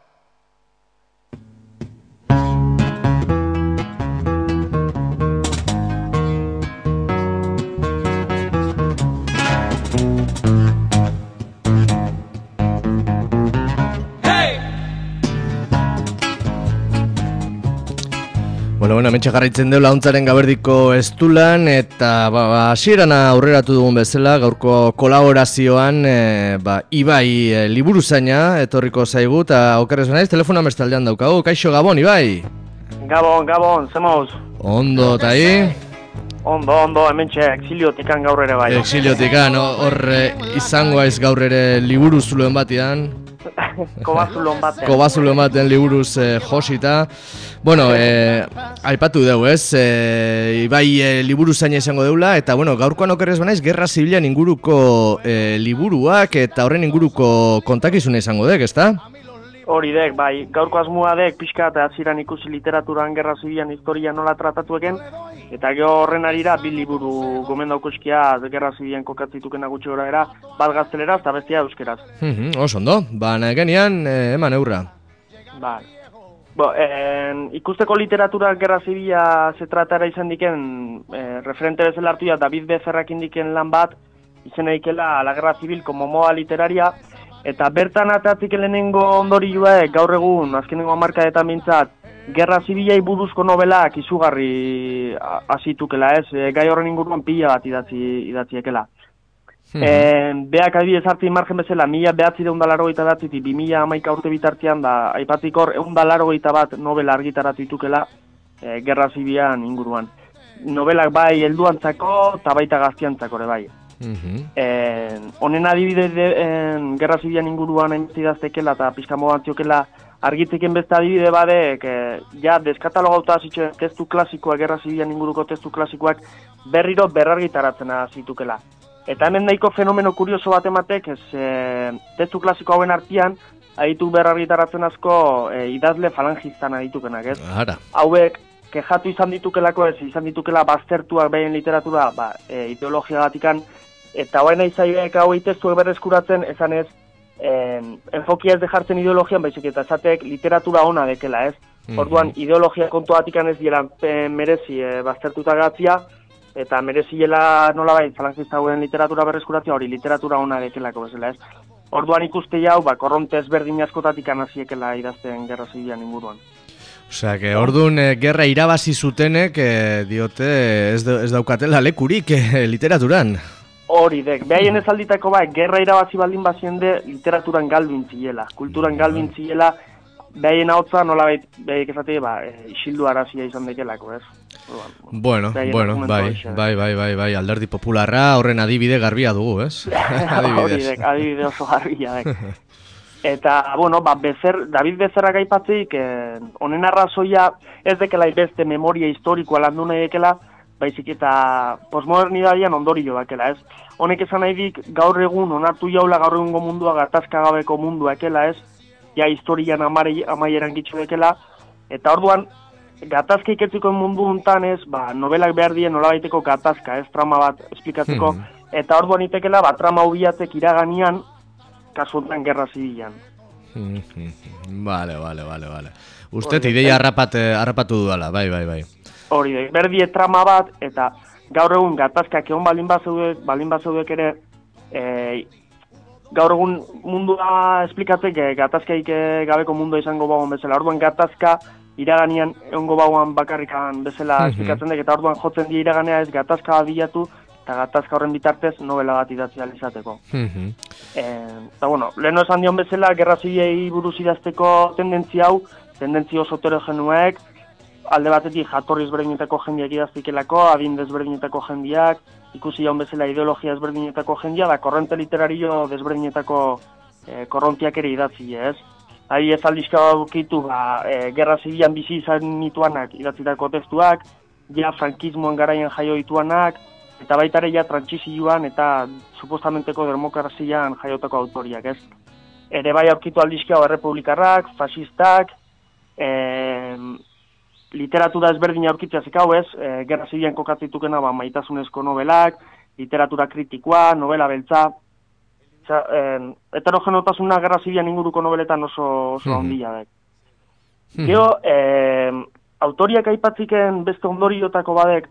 Speaker 1: Bueno, bueno, hementxe jarraitzen deu launtzaren gaberdiko estulan, eta ba, ba, hasieran aurreratu dugun bezala, gaurko kolaborazioan, e, ba, Ibai e, liburuzaina etorriko zaigu, eta okerrez naiz, telefonan bestaldean daukagu. Kaixo, Gabon, Ibai?
Speaker 9: Gabon, Gabon, zemoz?
Speaker 1: Ondo, eta hi?
Speaker 9: Ondo, ondo, hementxe, exiliotikan gaur ere bai.
Speaker 1: Exiliotikan, hor e, izango aiz gaur ere liburu zuloen batian.
Speaker 9: Kobazulon batean.
Speaker 1: Kobazulon batean liburuz e, josita. Bueno, e, aipatu dugu, ez? E, Ibai e, liburu zaina izango deula, eta bueno, gaurkoan okerrez banaiz, Gerra Zibilan inguruko e, liburuak eta horren inguruko kontakizuna izango dek, ezta?
Speaker 9: Hori dek, bai, gaurko asmoa dek, pixka eta hasieran ikusi literaturan Gerra Zibilan historia nola tratatueken, eta gero horren arira, bi liburu gomen daukoskia Gerra Zibilan kokatzituken agutxe gora era, bat gazteleraz eta bestia euskeraz.
Speaker 1: Mm-hmm, oso ondo, ba, genian, e, eman eurra.
Speaker 9: Ba, Bo, en, ikusteko literatura Gerra Zibila se tratara izan diken, eh, referente bezala hartu ja David Becerrak indiken lan bat, izena ikela La Guerra Civil como moda literaria, eta bertan atatzik lehenengo ondorioa gaur egun, azkenengo hamarkadetan mintzat, Gerra Zibilai buruzko novelak izugarri hasitukela ez, e, gai horren inguruan pila bat idatzi, idatziekela. Hmm. E, beak adibidez hartzi margen bezala, mila behatzi da undalaro gaita datzitik, bi mila hamaika urte bitartian da, aipatik hor, eundalaro gaita bat novela argitaratu ditukela e, Gerra Zibilan inguruan. Novelak bai helduantzako eta baita gaztiantzako ere bai. Mm-hmm. Honen adibidez Gerra Zibilan inguruan hainbeste idaztekela eta pixka modan ziokela argitzeken beste adibide badek, e, ja deskatalogauta zituen testu klasikoak, Gerra Zibilan inguruko testu klasikoak berriro berrargitaratzen zitukela. Eta hemen nahiko fenomeno kurioso bat ematek, ez, e, testu klasiko hauen artean, aditu berrargitaratzen asko e, idazle falangistan aditukenak, ez?
Speaker 1: Ara.
Speaker 9: Hauek, kejatu izan ditukelako, ez, izan ditukela baztertuak behien literatura, ba, e, ideologia gatikan, eta hoain nahi zaibeek hau testuak berreskuratzen, esan ez, e, enfokia ez dejartzen ideologian, baizik eta esatek literatura ona dekela, ez? Mm-hmm. Orduan, ideologia kontu gatikan ez dira e, merezi e, baztertuta gatzia, eta mereziela nolabait falangista hauen literatura berreskuratzea hori literatura ona dekelako bezala, ez? Orduan ikuste jau, ba, korronte ezberdin askotatik anaziekela idazten Gerra Zibilan inguruan.
Speaker 1: Osea, que orduan eh, gerra irabazi zutenek eh, diote ez, da, ez daukatela lekurik eh, literaturan.
Speaker 9: Hori dek, behaien ez alditako ba, gerra irabazi baldin baziende literaturan galbin zilela, kulturan galbin zilela, behaien ahotza nolabait, behaik ezate, ba, e, isildu arazia izan dekelako, ez?
Speaker 1: Bueno, bueno, bai, bai, bai, bai, bai, alderdi popularra horren adibide garbia dugu, ez?
Speaker 9: Hori dek, adibide oso garbia dek. Eta, bueno, ba, Becer, David Becerrak aipatzik, honen eh, arrazoia ez dekela beste memoria historikoa landu nahi dekela, baizik eta postmodernidadian ondorio bakela, ez? Honek esan nahi dik, gaur egun, onartu jaula gaur egungo mundua gatazka gabeko mundua ekela, ez? Ja, historian amaieran gitxo dekela, eta orduan, gatazka iketziko mundu hontan ez, ba, novelak behar dien nolabaiteko gatazka, ez, trama bat esplikatzeko, hmm. eta orduan itekela, ba, trama hubiatzek iraganian, kasu honetan Gerra Zibilan.
Speaker 1: Bale, bale, bale, bale. Usted ideia harrapatu dudala, bai, bai, bai.
Speaker 9: Hori da, berdie trama bat, eta gaur egun gatazkak egon balin bazeudek, balin bazeudek ere, e, gaur egun mundua esplikatzek gatazkaik gabeko mundua izango bagoan bezala. Orduan gatazka iraganian egongo bagoan bakarrikan bezala mm-hmm. esplikatzen dek, eta orduan jotzen di iraganea ez gatazka bilatu, eta gatazka horren bitartez novela bat idatzi alizateko. Mm-hmm. E, eta bueno, leheno esan dion bezala, gerra zibilei buruz idazteko tendentzia hau, tendentzia oso heterogenuek, alde batetik jatorri ezberdinetako jendiak idaztikelako, adin desberdinetako jendiak, ikusi jaun bezala ideologia ezberdinetako jendia, da korrente literario desberdinetako e, korrontiak ere idatzi, ez? Ari ez aldizka babukitu, ba, e, gerra zibilan bizi izan nituanak idatzitako testuak, ja frankismoan garaian jaio dituanak, eta baita ere ja trantsizioan eta supostamenteko demokrazian jaiotako autoriak, ez? Ere bai aurkitu aldizka errepublikarrak, fasistak, e, literatura ezberdin aurkitzea zekau ez, e, gerra zibilan kokatzitukena ba, maitasunezko novelak, literatura kritikoa, novela beltza, Osa, eh, heterogenotasuna gerra zibilan inguruko nobeletan oso, oso mm-hmm. handia da. Mm-hmm. Gero, eh, autoriak aipatziken beste ondoriotako badek,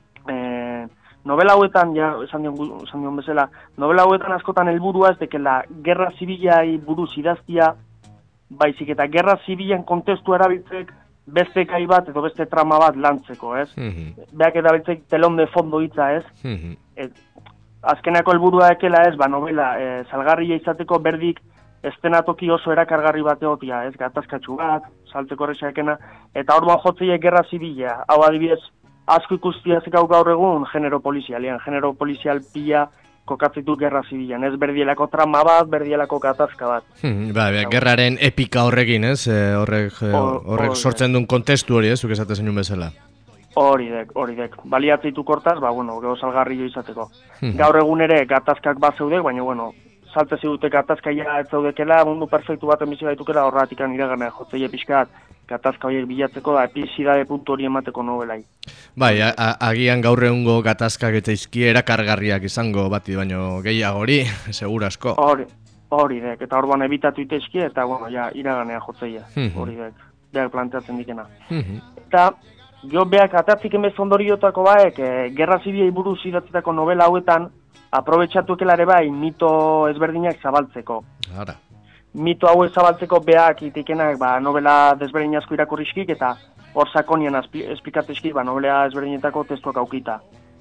Speaker 9: eh, novela hauetan, ja, esan dion, esan dion bezala, novela hauetan askotan helburua ez dekela gerra zibilai buruz idaztia, baizik eta gerra zibilan kontestua erabiltzek beste kai bat edo beste trama bat lantzeko, ez? Mm-hmm. Beak erabiltzek telon de fondo hitza, ez? Mm-hmm. Et, azkenako helburua ekela ez, ba, novela e, salgarria izateko berdik estenatoki oso erakargarri bat egotia, ez, gatazkatxu bat, saltzeko horrexakena, eta orduan jotzeiek gerra zibila, hau adibidez, asko ikustia zekau gaur egun genero polizialian, genero polizial pila kokatzitu gerra zibilan, ez, berdielako trama bat, berdielako gatazka bat.
Speaker 1: Hmm, ba, ba, gerraren epika horrekin, ez, e, horrek, e, horrek sortzen duen kontestu hori, ez, zuk esate zenun bezala.
Speaker 9: Hori dek, hori dek. Baliatzeitu kortaz, ba, bueno, geho salgarri izateko. Hmm. Gaur egun ere gatazkak bat zeudek, baina, bueno, salte zidute gatazkaia ez zeudekela, mundu perfektu baten bizi gaitukela horratikan iraganea jotzeie pixkat, gatazka horiek bilatzeko, da, epizidade puntu hori emateko nobelai.
Speaker 1: Bai, a, a, agian gaur egungo gatazkak eta izki erakargarriak izango bati, baino gehiago hori, segurasko.
Speaker 9: Hori, hori dek, eta orduan ebitatu iteizki, eta, bueno, ja, iraganea jotzeia, hmm. hori dek, beak planteatzen dikena. Hmm. Eta, jo beak atatzik enbez ondoriotako baek, e, gerra zibilei buruz idatzitako novela hauetan, aprobetxatuekela ere bai mito ezberdinak zabaltzeko.
Speaker 1: Ara.
Speaker 9: Mito hau zabaltzeko beak itikenak ba, novela desberdin asko irakurrizkik eta hor sakonian esplikatezkik ba, novela ezberdinetako testuak aukita.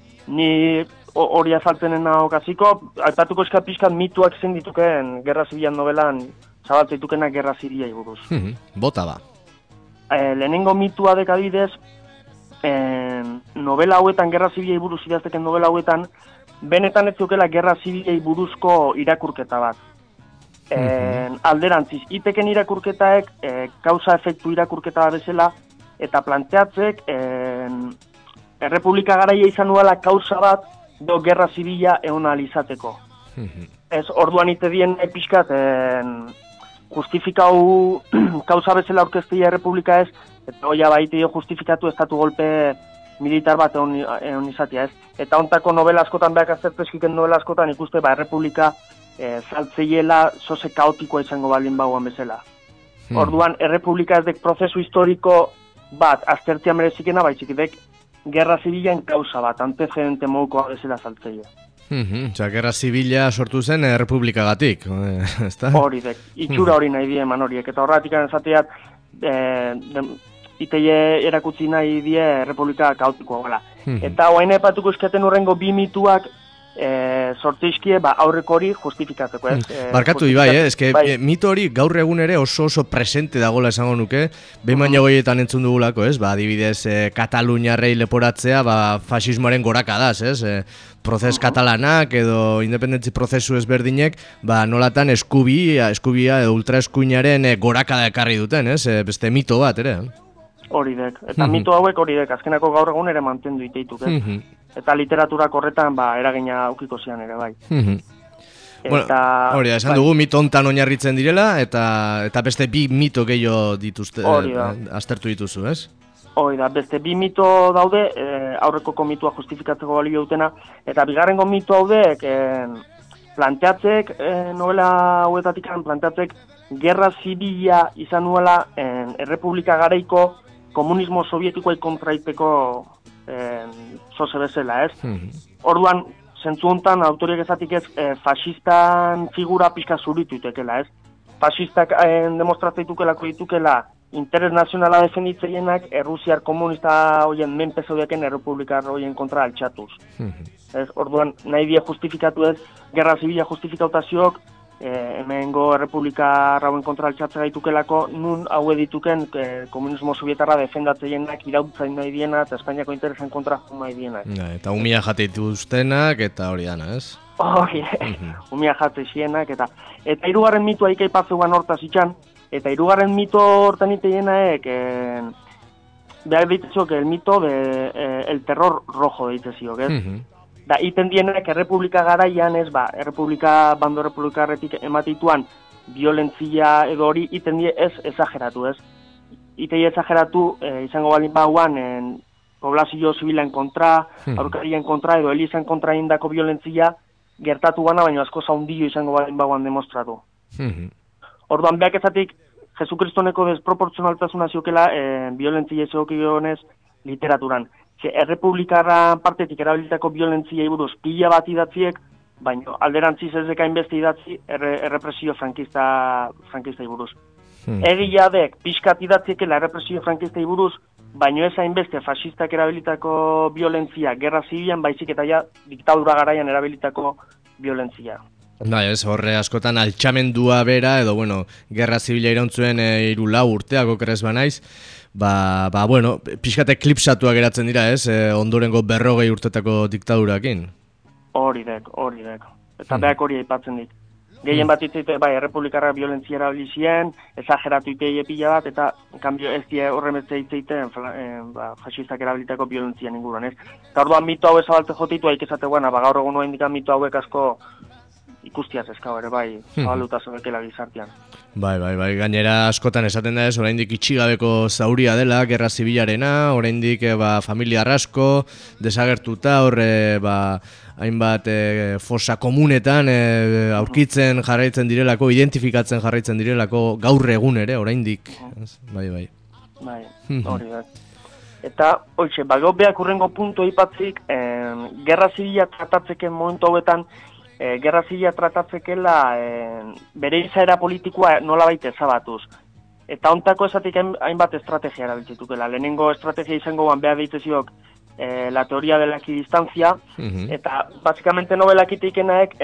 Speaker 9: Ni hori azaltzenen okaziko, aipatuko eska pixkat mituak zen dituken gerra zibilan novelan zabaltzeitukenak gerra zibilei buruz.
Speaker 1: Bota ba.
Speaker 9: E, lehenengo mitua dekadidez, En, novela hauetan, gerra zibilei buruz idazteken novela hauetan, benetan ez zukela gerra zibilei buruzko irakurketa bat. En, mm-hmm. Alderantziz, iteken irakurketaek e, kausa efektu irakurketa bezala, eta planteatzek en, errepublika garaia izan nuela kausa bat do gerra zibila egon alizateko. Mm-hmm. Ez orduan ite dien episkat justifikau kausa bezala aurkeztia errepublika ez, eta hoia baite jo justifikatu estatu golpe militar bat egon, egon izatea, ez? Eta ontako novela askotan behak aztertezkiken novela askotan ikuste ba errepublika e, saltzeiela zoze kaotikoa izango balin bagoan bezala. Hmm. Orduan, errepublika ez dek prozesu historiko bat aztertzea merezikena, baizik dek gerra zibilan kausa bat, antecedente modukoa bezala saltzeia.
Speaker 1: Mm-hmm. Osa, gerra zibila sortu zen errepublikagatik, ezta?
Speaker 9: Hori dek, itxura hori nahi die eman horiek, eta horretik esateat, e, iteie erakutsi nahi die errepublika kaotikoa gala. Mm-hmm. Eta hoain epatuko eskaten urrengo bi mituak e, sortzeizkie ba, aurreko hori justifikatzeko, ez?
Speaker 1: Mm. Barkatu ibai, eh? Eske bai. Mito hori gaur egun ere oso oso presente dagoela esango nuke, behin baina mm-hmm. goietan entzun dugulako, ez? Ba, adibidez, e, Kataluniarrei leporatzea, ba, fasismoaren gorakadaz, ez? E, prozes mm-hmm. katalanak edo independentzi prozesu ezberdinek, ba, nolatan eskubia, eskubia edo ultraeskuinaren e, gorakada ekarri duten, ez? E, beste mito bat, ere?
Speaker 9: Hori dek, eta mm-hmm. mito hauek hori dek, azkenako gaur egun ere mantendu iteituk, ez? Mm-hmm. Eta literaturak horretan, ba, eragina aukiko zian ere, bai. Mm-hmm. Eta... Bueno,
Speaker 1: hori da, esan bai. Dugu, mito hontan oinarritzen direla, eta eta beste bi mito gehiago dituzte, aztertu dituzu, ez?
Speaker 9: Hori da, beste bi mito daude, e, aurrekoko mitua justifikatzeko balio dutena, eta bigarrengo mito haude, e, planteatzek, e, novela hauetatik planteatzek, gerra zibila izan nuela en, errepublika garaiko komunismo sovietikoa kontraiteko zoze bezala, ez? Orduan, zentzu honetan, autoriak ezatik ez, e, fasistan figura pixka zuritu itekela, ez? Fasistak eh, demostratzeitukelako ditukela interes nazionala defenditzeienak Errusiar komunista hoien menpe zeudeken errepublikar hoien kontra altxatuz. Ez, orduan, nahi die justifikatu ez, gerra zibila justifikautazioak, eh, hemengo errepublikar hauen kontra altxatze gaitukelako, nun haue dituken eh, komunismo sovietarra defendatzeienak irautzain nahi diena eta Espainiako interesen kontra nahi dienak.
Speaker 1: Ja, eta umia jateitu ustenak eta hori dana, ez?
Speaker 9: Hori, umia jatze xienak, eta eta hirugarren mitua ikaipatzuan hortaz itxan, eta hirugarren mito hortan iteiena eh, behar ditziok el mito de eh, el terror rojo ditziok, ez? Uh-huh. Da, iten dienak errepublika garaian, ez, ba, errepublika, bando errepublikarretik ematituan violentzia edo hori iten die ez ezageratu, ez? Itei ezageratu, eh, izango balin bauan, en, poblazio zibilen kontra, uh-huh. aurkarien kontra edo elizan kontra indako violentzia gertatu gana, baina asko zaundio izango balin bauan demostratu. Uh-huh. Orduan, behak ezatik, Jesukristoneko desproportzionaltasuna ziokela eh, violentzia zeokionez literaturan. Ze errepublikarra partetik erabilitako violentzia buruz pila bat idatziek, baina alderantziz ez dekain beste idatzi erre, errepresio frankista, frankista buruz. Hmm. Egia dek, pixkat idatziekela errepresio frankista buruz, baina ez hainbeste fasistak erabilitako violentzia gerra zibilan, baizik eta ja diktadura garaian erabilitako violentzia.
Speaker 1: Bai, ez, horre askotan altxamendua bera, edo, bueno, gerra zibila irauntzuen e, iru lau urteako kerez banaiz, ba, ba, bueno, pixkat eklipsatua geratzen dira, ez, e, ondorengo berrogei urtetako diktadurakin.
Speaker 9: Hori dek, hori dek. Eta hmm. behak hori aipatzen dit. Gehien bat itzeite, bai, errepublikarra violentzia erabilizien, ezageratu itei pila bat, eta, kanbio, ez die horremetze itzeiten, eh, ba, fasistak erabilitako violentzia inguruan, ez. Eta orduan mito hau ezabalte jotitu, haik esate guana, ba, gaur egun indikan mito hauek asko ikustiaz eskau ere, bai, zabaluta zobekela gizartean.
Speaker 1: Bai, bai, bai, gainera askotan esaten da ez, oraindik itxigabeko zauria dela, gerra zibilarena, oraindik e, ba, familia asko desagertuta, horre, ba, hainbat e, fosa komunetan e, aurkitzen jarraitzen direlako, identifikatzen jarraitzen direlako gaur egun ere, oraindik. Bai, bai.
Speaker 9: Bai, hori da. Eta, oitxe, bago behak urrengo puntu ipatzik, eh, gerra zibila tratatzeken momentu hauetan, E, gerra zibila tratatzekela e, bere izaera politikoa nola baita ezabatuz. Eta ontako esatik hainbat estrategia erabiltzitukela. Lehenengo estrategia izango ban behar ditzeziok e, la teoria de la equidistancia, uh-huh. eta basikamente novelak iteikenaek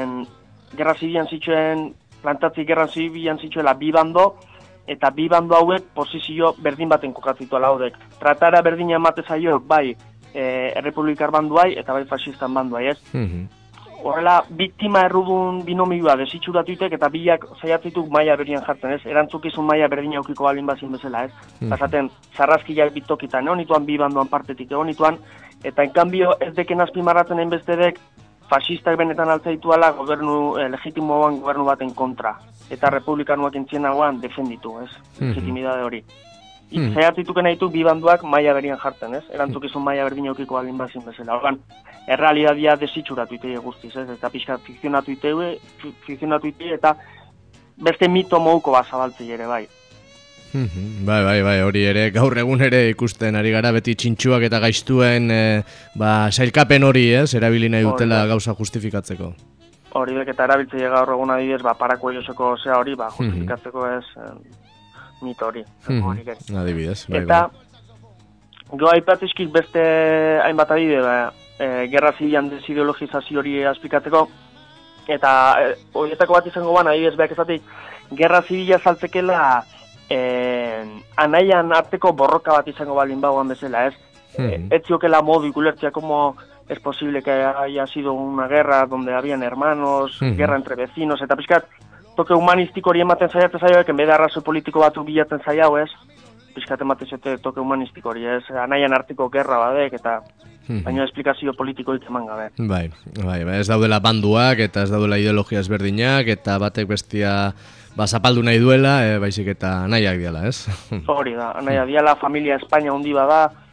Speaker 9: gerra zibilan zituen, plantatzi gerra zibilan zituela bi bando, eta bi bando hauek posizio berdin baten kokatzituela haudek. Tratara berdina emate zaio bai e, errepublikar banduai eta bai fasistan banduai, ez? Uh-huh. Horrela, biktima errudun binomioa desitxuratuitek eta bilak zaiatzituk maila berdin jartzen, ez? Erantzukizun maila berdin aukiko balin bazin bezala, ez? Mm. Pasaten, zarrazkiak bitokitan, egon nituan bi banduan partetik, egon nituan, eta enkanbio ez deken azpimarratzen enbestedek fasistak benetan altzaituala gobernu, eh, legitimoan gobernu baten kontra. Eta republikanuak entzienauan defenditu, ez? Mm-hmm. Legitimidade hori. Mm. Zaiatzituken ditu bi banduak maila berdin jartzen, ez? Erantzukizun maila berdin aukiko balin bazin bezala. Horban, errealidadia desitxuratu itei guztiz, ez? Eta pixka fikzionatu itei, fikzionatu itei, eta beste mito mouko bat zabaltzei ere, bai.
Speaker 1: Bai, bai, bai, hori ere, gaur egun ere ikusten ari gara, beti txintxuak eta gaiztuen e, ba, sailkapen hori, ez? Erabili nahi dutela gauza justifikatzeko.
Speaker 9: Hori dek, eta erabiltzei gaur egun adibidez, ba, parako joseko zea hori, ba, justifikatzeko ez, eh, mito hori.
Speaker 1: Adibidez, bai,
Speaker 9: eta, bai. Goa ipatzizkik beste hainbat adibide, ba, E, gerra zibilan desideologizazio hori azpikatzeko, eta e, horietako bat izango ban, adibidez behak ezatik, gerra zibila saltzekela e, anaian arteko borroka bat izango balin bauan bezala, ez? Mm-hmm. E, ez ziokela modu ikulertzea, como es posible que haya sido una guerra donde habían hermanos, mm-hmm. guerra entre vecinos, eta pixkat, toke humanistiko hori ematen zaiatzen zaioek, enbede arrazoi politiko batu bilatzen zaiau, ez? Pixkat ematen zaite toke humanistiko hori, ez? Anaian arteko gerra badek, eta baina esplikazio politikoik eman gabe.
Speaker 1: Bai, bai, bai, ez daudela banduak eta ez daudela ideologia ezberdinak eta batek bestia ba, zapaldu nahi duela, e, baizik eta nahiak diala, ez?
Speaker 9: Hori da, nahiak diala, familia Espainia hundi bada,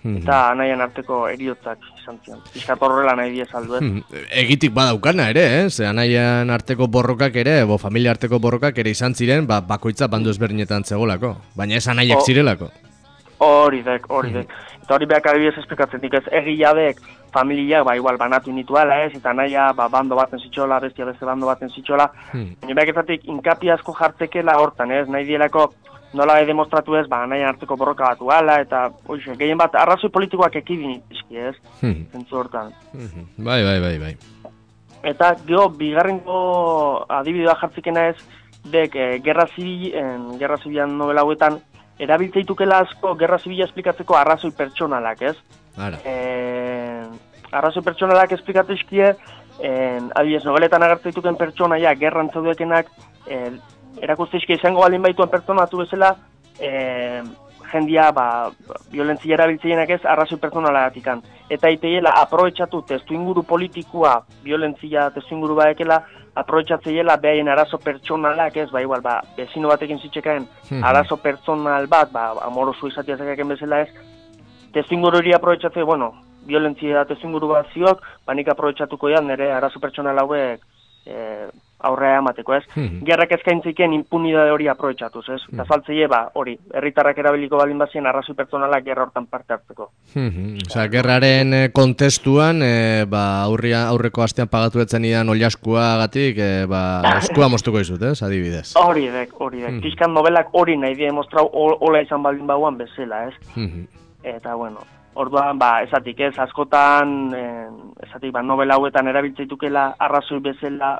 Speaker 9: eta anaian arteko eriotzak izan zian. Piskat horrela nahi diez aldu, ez?
Speaker 1: Egitik badaukana ere, eh? Ze anaian arteko borrokak ere, bo familia arteko borrokak ere izan ziren, ba, bakoitza bandu ezberdinetan zegolako. Baina ez anaiak zirelako.
Speaker 9: Hori dek, hori dek. Eta hori behar adibidez esplikatzen dik ez, egiladek familiak, ba, igual, banatu nituela, ez? Eta anaia, ba, bando baten zitxola, bestia beste bando baten zitxola. Baina behar ezatik, inkapi asko jartzekela hortan, ez? Nahi dielako, nola bai demostratu ez, ba, nahi arteko borroka batu gala, eta, oixe, gehien bat, arrazoi politikoak ekidin izki, ez? Zentzu hortan.
Speaker 1: Bai, bai, bai, bai.
Speaker 9: Eta, geho, bigarrengo adibidea jartzikena ez, dek, eh, gerra zibil, en, gerra zibilan novela hauetan, erabiltzeitukela asko gerra zibila esplikatzeko arrazoi pertsonalak, ez?
Speaker 1: Ara.
Speaker 9: Eh, arrazoi pertsonalak esplikatu izkie, en, adibidez, nobeletan agertzeituken pertsonaia, gerran zaudekenak, eh, erakusteizke izango balin baituen pertsonatu bezala, eh, jendia, ba, violentzia erabiltzeienak ez, arrazoi pertsonalagatik. Eta iteiela, aprobetxatu testu inguru politikoa, violentzia testu inguru baekela, aprobetxatzeiela behaien arazo pertsonalak ez, ba, igual, ba, bezino batekin zitxekaen arazo pertsonal bat, ba, amorosu izatea zekaken bezala ez, testu inguru hori aprobetxatzei, bueno, violentzia testu inguru bat ziok, banik aprobetxatuko ean nire arazo pertsonal hauek e, aurrea emateko, ez? Gerrak eskaintziken impunidade hori aprobetxatuz, ez? Eta saltzeie, ba, hori, herritarrak erabiliko balin bazien arrazoi pertsonalak gerra hortan parte hartzeko.
Speaker 1: Osea, gerraren kontestuan, e, ba, aurria, aurreko astean pagatu etzen idan oliaskuagatik, e, ba, eskua moztuko izut, ez? Adibidez.
Speaker 9: Hori dek, hori dek. Pixkan novelak hori nahi die demostrau hola izan baldin bauan bezala, ez? Eta, bueno, orduan, ba, esatik, ez, askotan, esatik, ba, novela hauetan erabiltzeitukela arrazoi bezala,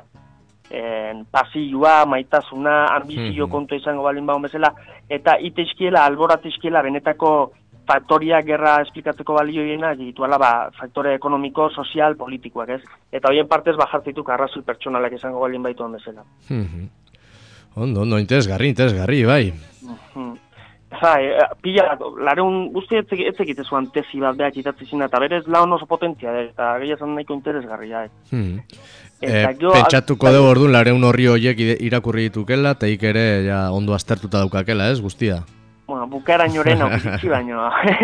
Speaker 9: En, pasilloa, maitasuna, ambizio kontu izango balin baun bezala, eta iteizkiela, alboratizkiela, benetako faktoria gerra esplikatzeko balioiena, dituala, ba, faktore ekonomiko, sozial, politikoak, ez? Eta horien partez, ba, jartzituk arrazoi pertsonalak izango balin baituan bezala.
Speaker 1: Ondo, ondo, interesgarri, interesgarri, bai.
Speaker 9: Bai, pila, lareun guzti etzekit ezuan tesi bat behak itatzi zina, eta berez laun oso potentzia, eta gehiazan nahiko interesgarria, eh?
Speaker 1: E, pentsatuko dugu orduan lareun horri horiek irakurri ditukela, eta ik ere ja, ondo aztertuta daukakela, ez, guztia?
Speaker 9: Bueno, bukaera noren aukitzi baino.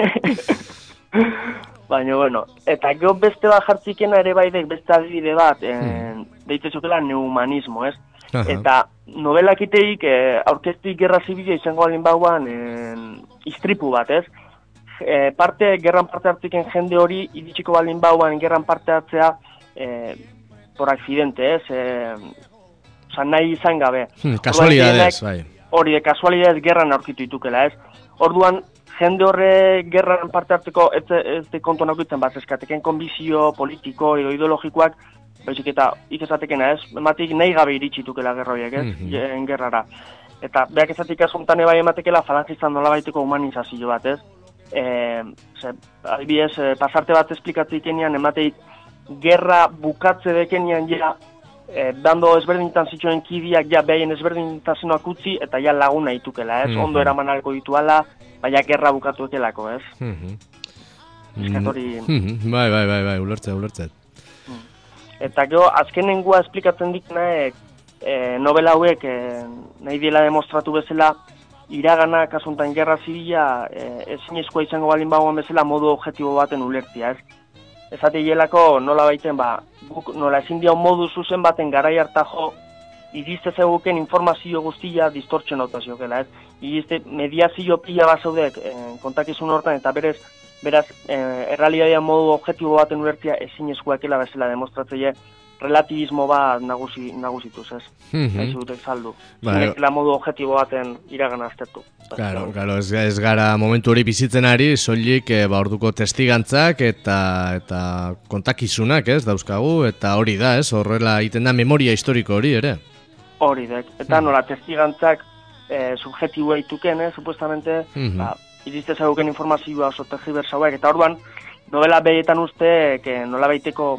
Speaker 9: Baina, bueno, eta gero beste bat jartzikena ere baidek beste adibide bat, hmm. deitezukela neumanismo, ez? Aha. Eta novelak iteik eh, aurkeztik gerra zibila izango balin bauan eh, istripu bat, ez? E, parte, gerran parte hartziken jende hori, iritsiko balin bauan gerran parte hartzea, eh, por accidente, ez? Eh, Osa, nahi izan gabe.
Speaker 1: Hmm, kasualidades, bai.
Speaker 9: Hori, de kasualidades gerran aurkitu ditukela, ez? Orduan, jende horre gerran parte hartzeko ez, ez de kontuan aukitzen bat, eskateken konbizio politiko edo ideologikoak, baizik eta ikezatekena, ez? Ematik nahi gabe iritsitukela gerroiek, ez? Mm-hmm. Gerrara. Eta behak ezatik asuntan bai ematekela falangizan nola baiteko humanizazio bat, ez? E, ze, adibidez, pasarte bat esplikatzik enian, emateik gerra bukatze dekenian ja, e, dando ezberdintan zituen kidiak ja behaien ezberdintasunak utzi eta ja laguna itukela, ez? Mm-hmm. Ondo eraman alko dituala, baina gerra bukatu ekelako, ez? Mm-hmm. Eskatori...
Speaker 1: Mm-hmm. Bai, bai, bai, bai, ulertzet, ulertzet.
Speaker 9: Eta gero, azkenengua esplikatzen diknaek, e, novela hauek e, nahi diela demostratu bezala, iragana, kasuntan gerra zibila, e, ezinezkoa izango balin bagoan bezala modu objektibo baten ulertzia, ez? Ezate hielako nola baiten, ba, guk nola ezin dion modu zuzen baten garai hartajo, irizte zeguken informazio guztia distortzen autaziokela, ez? Irizte mediazio pila bat zaudek e, kontakizun hortan, eta berez, beraz, e, errealitatea modu objektibo baten ulertzia ezinezkoakela bezala demostratzeie relativismo bat nagusi, nagusituz, ez? Mm-hmm. Ez dutek saldu. Zinekela modu objektibo baten iragan aztertu.
Speaker 1: Claro, claro, ez, ez gara momentu hori bizitzen ari, soilik e, ba, orduko testigantzak eta eta kontakizunak, ez, dauzkagu, eta hori da, ez, horrela egiten da memoria historiko hori, ere?
Speaker 9: Hori dek, eta mm. nola testigantzak e, subjektiboa ituken, ez, supuestamente, mm-hmm. ba, irizte zaguken informazioa oso tergibersauak, eta orduan, novela behietan uste, que nola baiteko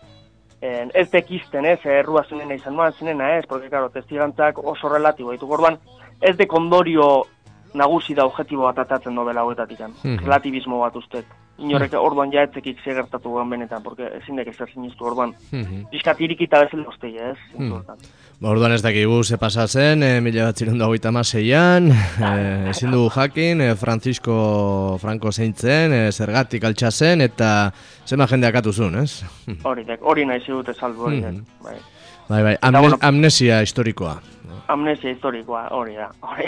Speaker 9: eh, ez dekizten, ez, errua zinena izan noan zinena, ez, porque, claro, testigantzak oso relatibo ditu, orduan, ez de kondorio nagusi da objektibo bat atatzen novela hauetatik, mm-hmm. relativismo bat uste, inorek orduan jaetzekik segertatu guen benetan, porque ezin dek ezer sinistu orduan. Piskat irikita bezala ostei, ez?
Speaker 1: Ba, orduan ez dakigu ze pasa zen, e, mila batzirun da hogeita hamaseian, e, ezin dugu jakin, e, Francisco Franco zeintzen, e, zergatik altxa zen, eta zema jendeak atuzun, ez?
Speaker 9: Hori dek, hori nahi zidute saldu hori dek, bai.
Speaker 1: Bai, bai, Amne bueno, amnesia historikoa.
Speaker 9: Amnesia historikoa, hori da, hori.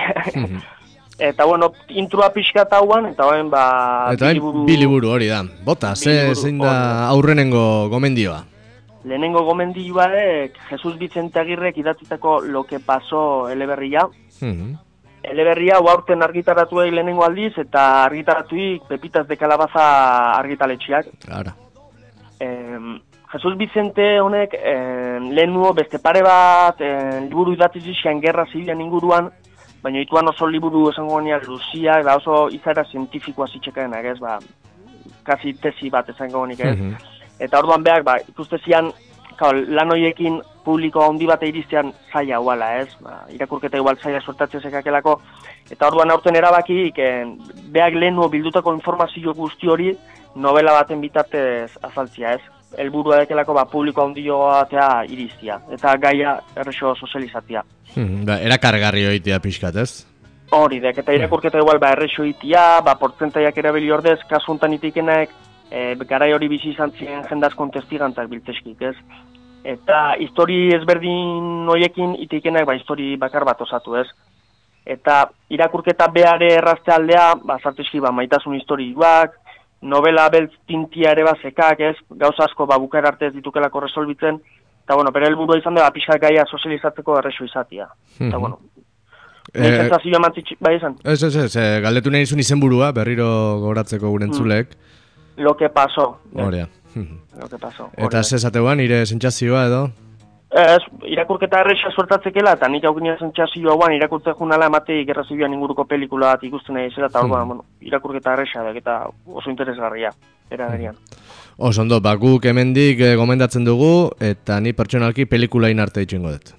Speaker 9: Eta, bueno, introa pixkat hauan, eta bain, ba...
Speaker 1: Eta bain, biliburu hori da. Bota, ze, zein da aurrenengo gomendioa?
Speaker 9: Lehenengo gomendioa dek, Jesus Vicente Agirrek idatzitako Lo que pasó eleberria. Uh-huh. Eleberria, aurten argitaratuei lehenengo aldiz, eta argitaratuik Pepitas de Calabaza argitaletxiak.
Speaker 1: Ara.
Speaker 9: Eh, Jesus Vicente honek, eh, lehen nuo beste pare bat, eh, liburu idatziz izan gerra zibilan inguruan, baina ituan oso liburu esango geniak luziak, da oso izaera zientifikoa zitxekaenak, ez, ba, kasi tesi bat esango genik, ez. Mm-hmm. Eta orduan behar, ba, ikustezian, lan horiekin publiko handi bat eiristean zaila huala, ez, ba, irakurketa igual zaila sortatzea zekakelako, eta orduan aurten erabakik, eh, behar lehenu bildutako informazio guzti hori novela baten bitartez azaltzia, ez. Helburua dekelako ba, publiko handioatea iriztia, eta gaia errexo sozializatia.
Speaker 1: Hmm, ba, erakargarri hoitea pixkat, ez?
Speaker 9: Hori dek, eta irakurketa igual ba, errexo itia, ba, portzentaiak erabili ordez, kasu hontan itikenek, e, garai hori bizi izan ziren jendazkon testigantzak bilteskik, ez? Eta histori ezberdin horiekin itikenek, ba, histori bakar bat osatu, ez? Eta irakurketa behare errazte aldea, ba, zarteski, ba, maitasun historioak, novela beltz tintia ere bazekak, ez, gauza asko ba, bukaer arte ez ditukelako resolbitzen, eta bueno, bere helburua izan da, pixka gaia sozializatzeko errexo izatia. Mm-hmm. Eta bueno, nik ez zazio emantzitxik, bai izan?
Speaker 1: Ez, ez, ez, ez, galdetu nahi izun izenburua, berriro goratzeko gurentzulek.
Speaker 9: Mm. Lo que pasó.
Speaker 1: Horea.
Speaker 9: Lo que pasó.
Speaker 1: Eta ez esateuan, nire sentsazioa edo?
Speaker 9: Ez, irakurketa erresa sortatzekela, eta nik aukinen sentsazioa guan, irakurtzen junala ematei gerra zibilan inguruko pelikula bat ikusten nahi zela, eta orduan, bueno, irakurketa erresa da, eta oso interesgarria, era berian.
Speaker 1: Oso ondo, ba, guk hemendik eh, gomendatzen dugu, eta ni pertsonalki pelikulain arte itxengo dut.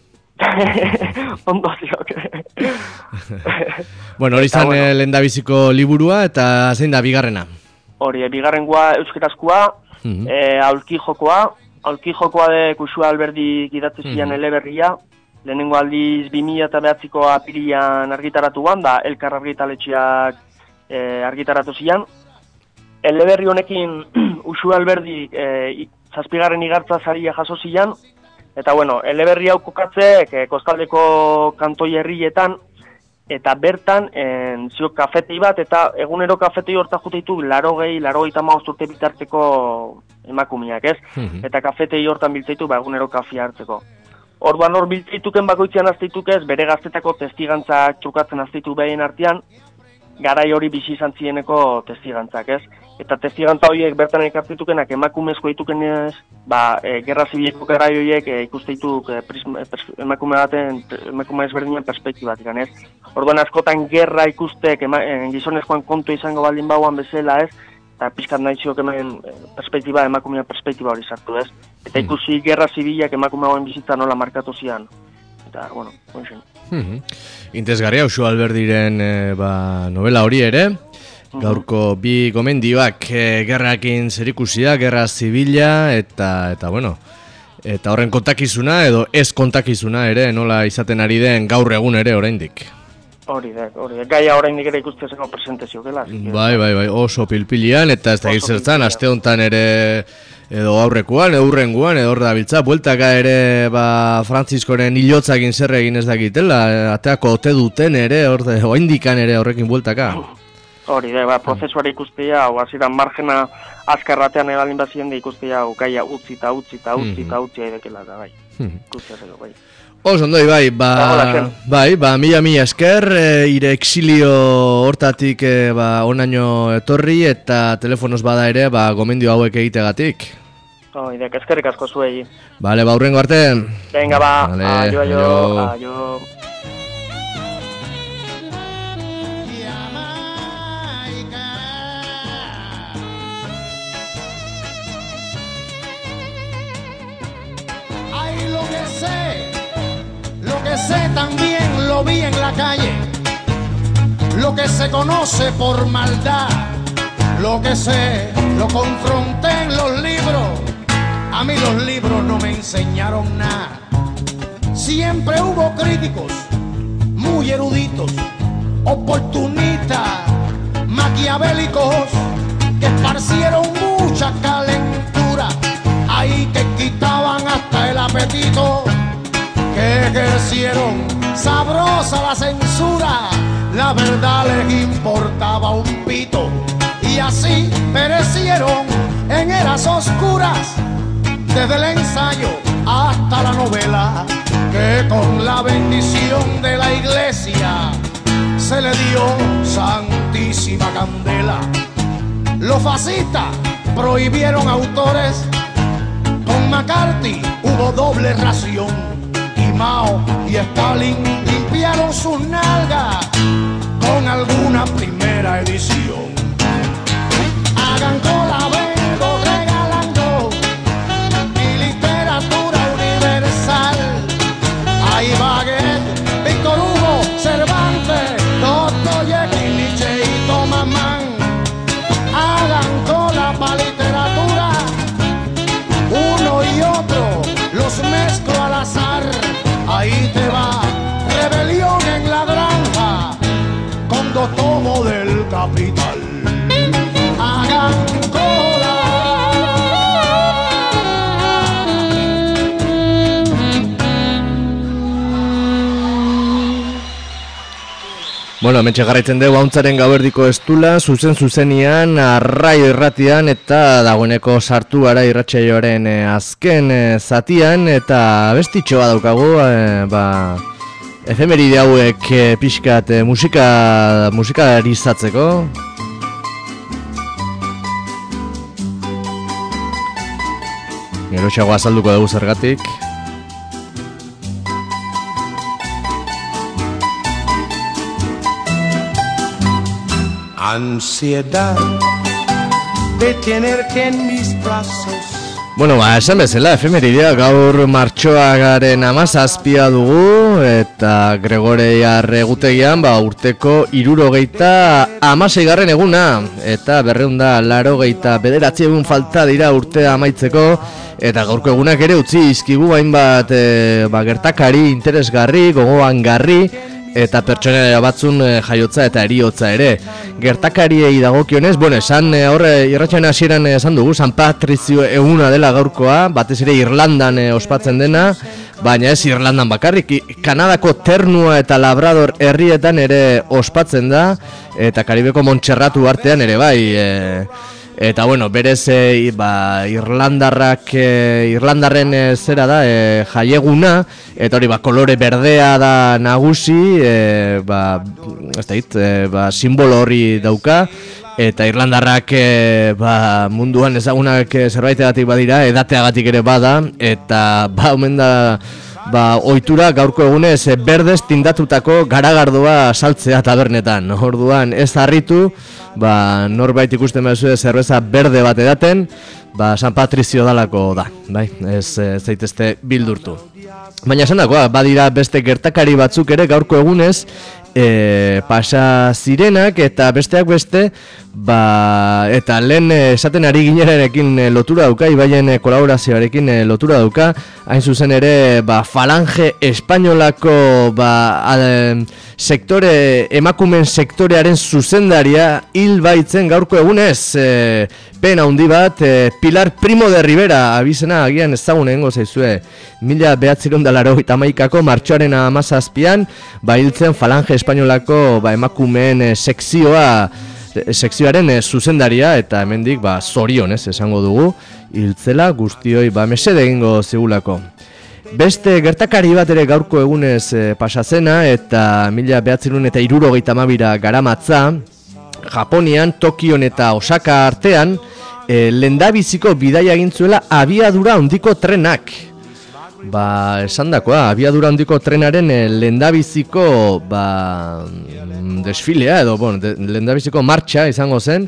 Speaker 9: Ondo ziok.
Speaker 1: Bueno, hori izan bueno. Lehendabiziko liburua, eta zein da bigarrena?
Speaker 9: Hori, bigarrengoa euskerazkoa, mm-hmm. e, aulki jokoa, aulki jokoa de Kusua Alberdik idatzi zian mm-hmm. eleberria, lehenengo aldiz bi mila bederatziko apirian argitaratuan, da Elkar argitaletxeak e, argitaratu zian. Eleberri honekin Kusua Alberdik e, zazpigarren igartza saria jaso zian, eta bueno, eleberri hau kokatzek e, kostaldeko kantoi herrietan, eta bertan, en, zio kafetei bat, eta egunero kafetei horta juteitu larogei, larogei tamagoz urte bitarteko emakumiak, ez? Mm-hmm. Eta kafetei hortan biltzeitu, ba, egunero kafia hartzeko. Orduan hor biltzeituken bakoitzean azteituk ez, bere gaztetako testigantzak trukatzen azteitu behien artean, garai hori bizi izan zieneko testigantzak, ez? Eta testigantza horiek bertan ekartitukenak emakumezko dituken ez, ba, e, gerra zibileko garai horiek e, ikusteituk e, emakume baten, emakume ezberdinen perspektibatik, ez? Orduan askotan gerra ikustek ema, e, gizonezkoan kontu izango baldin bauan bezala, ez? Eta pixkat nahi ziok hemen perspektiba, emakumea perspektiba hori sartu, ez? Eta ikusi gerra zibilak emakume hauen bizitza nola markatu zian. Eta, bueno, konxen.
Speaker 1: Mm-hmm. Interesgarria, Uxue Alberdiren e, ba, novela hori ere, gaurko bi gomendioak e, gerrakin zerikusia, gerra zibila, eta, eta bueno, eta horren kontakizuna edo ez kontakizuna ere, nola izaten ari den gaur egun ere oraindik.
Speaker 9: Hori da, hori da, gaia oraindik ere ikustezeko presentezio gela.
Speaker 1: Bai, bai, bai, oso pilpilian, eta ez da gizertzan, aste honetan ere edo aurrekoan, edo urrenguan, edo hor da biltza, bueltaka ere, ba, Frantziskoren hilotzakin zer egin ez dakitela, ateako ote duten ere, hor da, oaindikan ere horrekin bueltaka.
Speaker 9: Hori da, ba, prozesuari ikustea, hau aziran margena azkarratean egalin bazien da ikustea, gaia utzi eta utzi eta utzi eta utzi aidekela da, bai. Ikustea zego, bai.
Speaker 1: Oso ondoi, bai, ba, bai, ba, mila mila esker, e, ire exilio hortatik e, ba, onaino etorri eta telefonoz bada ere, ba, gomendio hauek egitegatik.
Speaker 9: Oh, idek, eskerrik asko zuei.
Speaker 1: Bale, ba, hurrengo arte.
Speaker 9: Venga, ba,
Speaker 1: vale,
Speaker 9: aio, aio, aio. aio.
Speaker 10: Ay, lo que sé, lo que sé también lo vi en la calle, lo que se conoce por maldad, lo que sé lo confronté en los libros. A mí los libros no me enseñaron nada. Siempre hubo críticos muy eruditos, oportunistas, maquiavélicos, que esparcieron mucha calentura, ahí que quitaban hasta el apetito, que ejercieron sabrosa la censura, la verdad les importaba un pito, y así perecieron en eras oscuras, desde el ensayo hasta la novela, que con la bendición de la iglesia se le dio santísima candela. Los fascistas prohibieron autores, con McCarthy hubo doble ración, y Mao y Stalin limpiaron sus nalgas con alguna primera edición. Hagan cola, vengo regalando mi literatura universal. Ahí Baguette, Víctor Hugo, Cervantes, Dostoyevsky, Nietzsche y Thomas Mann. Hagan cola pa' literatura, uno y otro los mezclo al azar. Ahí te va Rebelión en la Granja, con dos tomos del Capital. Hagan cola.
Speaker 1: Bueno, hementxe jarraitzen dugu hauntzaren gauerdiko estula, zuzen zuzenian, arraio irratian, eta dagoeneko sartu gara irratsaioaren eh, azken eh, zatian, eta bestitxoa daukagu, eh, ba, efemeride hauek eh, pixkat eh, musika, musikarizatzeko. Gerotxago azalduko dugu zergatik.
Speaker 10: Ansiedad de tenerte en mis brazos.
Speaker 1: Bueno, ba, esan bezala, efemeridea gaur martxoagaren hamazazpia dugu, eta Gregoreiar egutegian, ba, urteko hirurogeita hamaseigarren eguna, eta berreunda larogeita bederatzi egun falta dira urtea amaitzeko, eta gaurko egunak ere utzi izkigu hainbat e, ba, gertakari, interesgarri, gogoangarri, eta pertsonera batzun e, jaiotza eta eriotza ere. Gertakariei dagokionez, bueno, esan e, horre irratxaien hasieran esan dugu, San Patrizio eguna dela gaurkoa, batez ere Irlandan e, ospatzen dena, baina ez Irlandan bakarrik, Kanadako Ternua eta Labrador herrietan ere ospatzen da, eta Karibeko Montserratu artean ere bai, e, eta bueno, berez e, ba, Irlandarrak, e, Irlandarren e, zera da, e, jaieguna, eta hori ba, kolore berdea da nagusi, e, ba, ez da hit, e, ba, simbolo hori dauka, eta Irlandarrak e, ba, munduan ezagunak e, zerbaitegatik badira, edateagatik ere bada, eta ba, omen da, ba, ohitura gaurko egunez e, berdez tindatutako garagardoa saltzea tabernetan. Orduan ez harritu, ba, norbait ikusten behar zerbeza berde bat edaten, ba, San Patrizio dalako da, bai, ez, ez zaitezte bildurtu. Baina esan dagoa, badira beste gertakari batzuk ere gaurko egunez, e, pasa zirenak eta besteak beste, ba, eta lehen esaten ari ginerekin lotura dauka, ibaien kolaborazioarekin lotura dauka, hain zuzen ere, ba, Falange Espainolako, ba, ade, sektore, emakumen sektorearen zuzendaria hil baitzen gaurko egunez, e, pena handi bat, e, Pilar Primo de Rivera, abizena agian ezagun egingo zaizue, mila behatziehun eta laurogeita hamaikako martxoaren hamazazpian, ba, hiltzen Falange Espainolako, ba, emakumeen e, sekzioa, sekzioaren e, zuzendaria, eta hemendik ba, zorionez esango dugu, hiltzela guztioi ba, mesede egingo zigulako. Beste gertakari bat ere gaurko egunez e, pasazena, eta mila behatziehun eta hirurogeita hamabira garamatza, Japonian, Tokion eta Osaka artean, e, lehendabiziko bidaia egin zuela abiadura handiko trenak. Ba, esan dakoa, abiadura handiko trenaren e, lehendabiziko ba, desfilea edo, bueno, de, lehendabiziko martxa izango zen,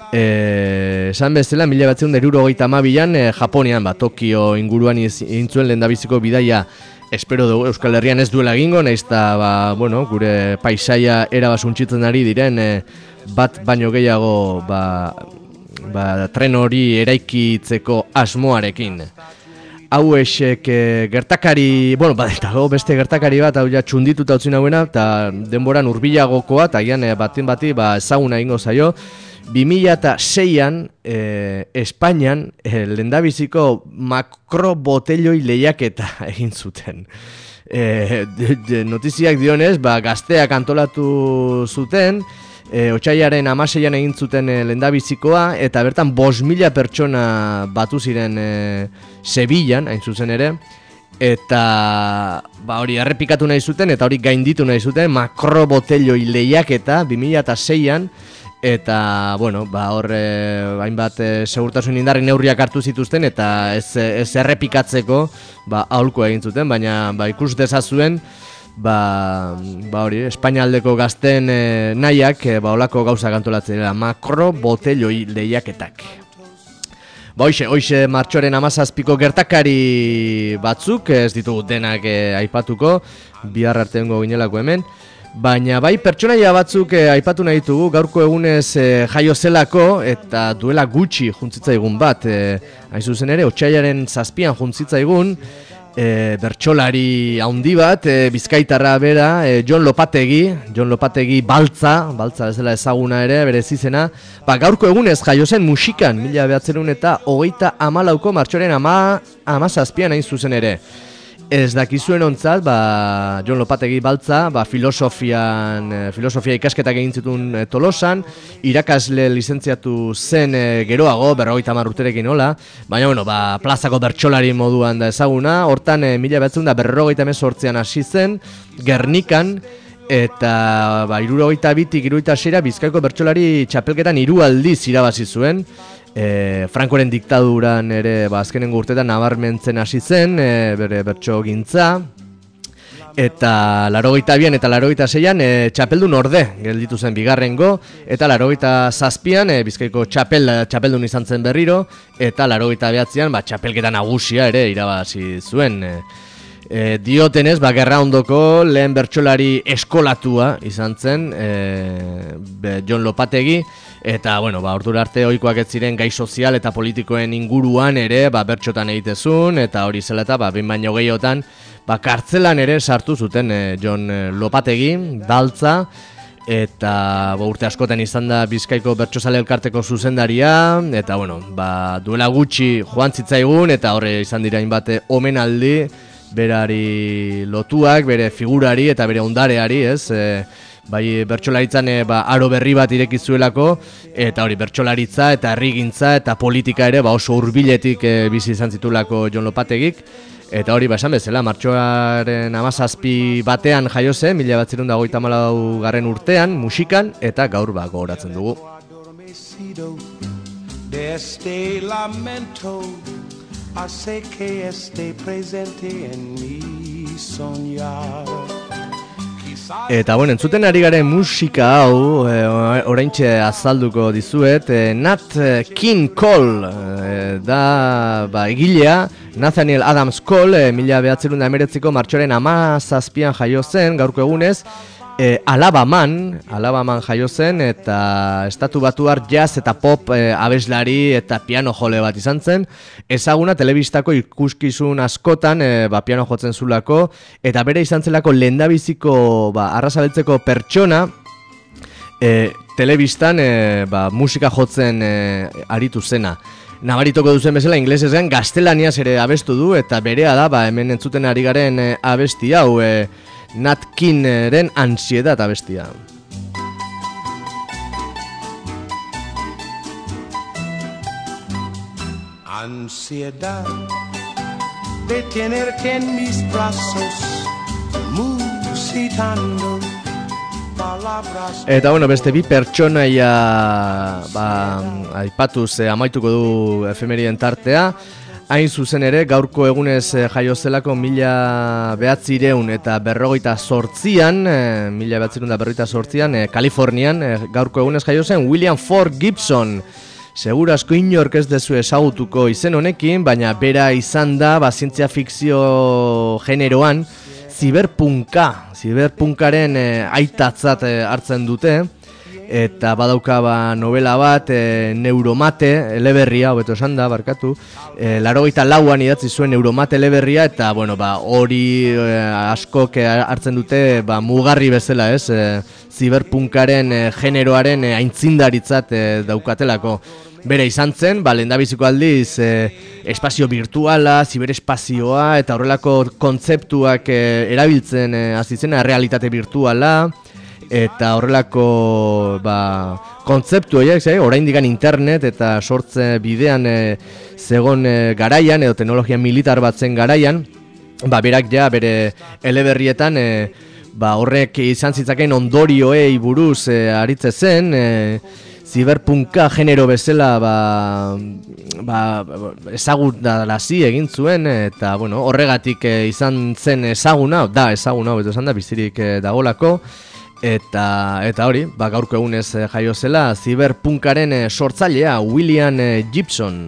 Speaker 1: e, esan bezala, mila behatziehun eta hirurogeita hamabian e, Japonian, ba, Tokio inguruan egin zuen lehendabiziko bidaia. Espero dugu Euskal Herrian ez duela egingo, nahiz eta, ba, bueno, gure paisaia era basuntzitzen ari diren e, bat baino gehiago ba, ba, tren hori eraikitzeko asmoarekin. Hau esek e, gertakari, bueno, badetago beste gertakari bat, hau ja txundituta utzin hauena, eta denboran urbilagokoa, eta gian e, baten bati ba, ezaguna ingo zaio, bi mila seian e, Espainian e, lehendabiziko makrobotelloi lehiaketa egin zuten. E, de, de, notiziak dionez, ba, gazteak antolatu zuten, E, Otsailaren hamaseian egin zuten e, lehendabizikoa, eta bertan bost mila pertsona batu ziren e, Sevillan, hain zuzen ere, eta ba, hori errepikatu nahi zuten, eta hori gainditu nahi zuten, makrobotelloi lehiaketa bi mila seian, eta, bueno, ba, hor e, hainbat e, segurtasun indarri neurriak hartu zituzten, eta ez, ez errepikatzeko ba, aholko egin zuten, baina ba, ikus dezazuen, Ba, ba hori, Espainialdeko gazten e, nahiak e, ba olako gauzak antolatzen dira, makro botelloi lehiaketak. Ba hoxe, hoxe martxoaren hamazazpiko gertakari batzuk, ez ditugu denak e, aipatuko, bihar arteango ginelako hemen, baina bai pertsonaia batzuk e, aipatu nahi ditugu, gaurko egunez e, jaio zelako eta duela gutxi juntzitzaigun bat, e, hain zuzen ere, otsailaren zazpian juntzitzaigun, E, bertsolari handi bat, e, bizkaitarra bera, e, Jon Lopategi, Jon Lopategi baltza, baltza bezala ezaguna ere, bere zizena, ba, gaurko egunez jaio zen musikan, mila behatzerun eta hogeita hamalauko martxoaren ama, hamazazpian hain zuzen ere. Ez dakizuen ontzat, ba, Jon Lopategi baltza, ba, filosofian, e, filosofia ikasketak egin zituen e, Tolosan, irakasle lizentziatu zen e, geroago, berrogeita hamar urterekin hola, baina, bueno, ba, plazako bertsolari moduan da ezaguna, hortan e, mila behatzen da berrogeita hemezortzian hasi zen, Gernikan, eta ba, hirurogeita bitik hirurogeita seira Bizkaiko bertsolari txapelketan hiru aldiz irabazi zuen. E, Frankoren diktaduran ere ba, azkenengo urtetan nabarmentzen hasi zen, e, bere bertso gintza, eta laurogeita bian eta laurogeita seian e, txapeldun orde gelditu zen bigarrengo, eta laurogeita zazpian e, Bizkaiko txapel, txapeldun izan zen berriro, eta laurogeita behatzean ba, txapelketa nagusia ere irabazi zuen. E, e, diotenez, ba, gerra ondoko lehen bertsolari eskolatua izan zen e, be, Jon Lopategi, eta, bueno, ba, ordura arte ohikoak ez ziren gai sozial eta politikoen inguruan ere, ba, bertxotan egitezun, eta hori zela eta, ba, behin baino gehiotan, ba, kartzelan ere sartu zuten e, Jon Lopategi, baltza, eta ba, urte askotan izan da Bizkaiko Bertsozale Elkarteko zuzendaria, eta, bueno, ba, duela gutxi joan zitzaigun, eta horre izan dira hainbat omenaldi, berari lotuak, bere figurari eta bere ondareari, ez, e, bai bertsolaritzan e, ba, aro berri bat irekizuelako, eta hori bertsolaritza eta herrigintza eta politika ere ba, oso hurbiletik e, bizi izan zitulako Jon Lopategik, eta hori ba, esan bezala, martxoaren hamazazpi batean jaio zen, mila batzirun da hogeita hamalau garren urtean, musikan, eta gaur ba, gogoratzen dugu. Eta, bueno, entzuten ari garen musika hau, e, oraintxe azalduko dizuet, e, Nat King Cole e, da ba, egilea, Nathaniel Adams Cole, e, mila behatzerun da emeretziko martxoaren hamazazpian jaio zen, gaurko egunez, e, Alabaman, Alabaman jaio zen, eta estatu batuar jazz eta pop e, abeslari eta piano jole bat izan zen, ezaguna telebistako ikuskizun askotan e, ba, piano jotzen zulako, eta bere izan zelako lehendabiziko ba, arrazabeltzeko pertsona e, telebistan e, ba, musika jotzen e, aritu zena. Nabaritoko duzen bezala inglesezgan gaztelaniaz ere abestu du, eta berea da ba, hemen entzuten ari garen e, abesti hau, e, Nat Kingren Ansiedad abestia.
Speaker 10: Ansiedad de tenerte en mis brazos, musitando palabras.
Speaker 1: Eta bueno, beste bi pertsonaia ba, aipatuz eh, amaituko du efemerien tartea. Hain zuzen ere, gaurko egunez eh, jaio zelako mila behatzireun eta berrogeita sortzian, eh, mila behatzireun eta berrogeita sortzian, eh, Kalifornian, eh, gaurko egunez jaio zen William Ford Gibson. Segura asko inork ez dezu ezagutuko izen honekin, baina bera izan da, ba, zientzia fikzio generoan, ziberpunka, ziberpunkaren eh, aitatzat eh, hartzen dute, eta badauka ba, novela bat, e, Neuromate eleberria, hobeto esan da, barkatu, e, laurogeita lauan idatzi zuen Neuromate eleberria, eta bueno, ba, hori e, askok hartzen dute ba, mugarri bezala, ez? E, ziberpunkaren e, generoaren e, aintzindaritzat e, daukatelako. Bere izan zen, ba, lehendabiziko aldiz, e, espazio virtuala, ziberespazioa, eta horrelako kontzeptuak e, erabiltzen e, hasi zen, realitate virtuala, eta horrelako ba, kontzeptu horiek, eh? Oraindikan internet eta sortze bidean e, zegon e, garaian, edo teknologia militar bat zen garaian, ba, berak ja bere eleberrietan e, ba, horrek izan zitzaken ondorioei buruz e, aritze zen, e, ziberpunka genero bezala ba, ba, ezagutarazi egin zuen, eta bueno, horregatik e, izan zen ezaguna, da ezaguna, beto esan da, bizirik e, dagolako, eta, eta hori, ba, gaurko egunez e, jaio zela, ziberpunkaren e, sortzailea, William e, Gibson.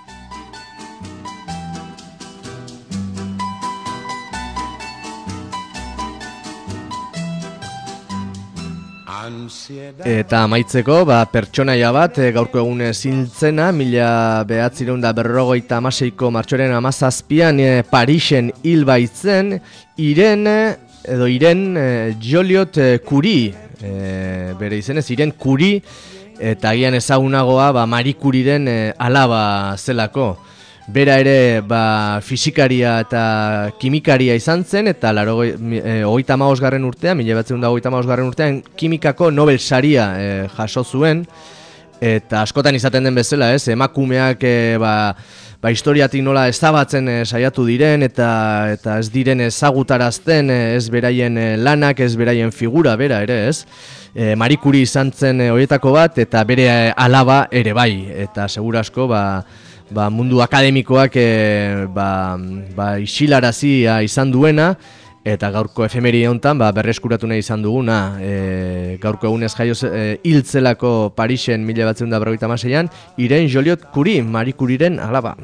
Speaker 1: Eta amaitzeko, ba, pertsonaia bat, e, gaurko egun zintzena, mila behatzireun da berrogeita amaseiko martxoaren amazazpian e, Parisen hil baitzen, Irene, edo Iren e, Joliot e, Curie, e, bere izenez, Iren Curie, eta agian ezagunagoa ba, Marie Curieren e, alaba zelako. Bera ere ba, fisikaria eta kimikaria izan zen, eta laro, e, hogeita hamabosgarren urtean, mila behatziehun eta hogeita hamabosgarren urtean, kimikako Nobel saria e, jaso zuen, eta askotan izaten den bezala, ez, emakumeak e, ba, ba, historiatik nola ezabatzen e, saiatu diren, eta, eta ez diren ezagutarazten, e, ez beraien e, lanak, ez beraien figura, bera ere, ez. E, Marie Curie izan zen e, horietako bat, eta bere e, alaba ere bai, eta segurasko, ba, Ba, mundu akademikoak e, ba, ba, isilarazia izan duena, eta gaurko efemeri honetan ba, berreskuratu nahi izan duguna. E, gaurko egunez jaio e, hiltzelako Parisen mila behatziehun eta berrogeita hamaseian, Irene Joliot Curie, Marie Curieren alaba.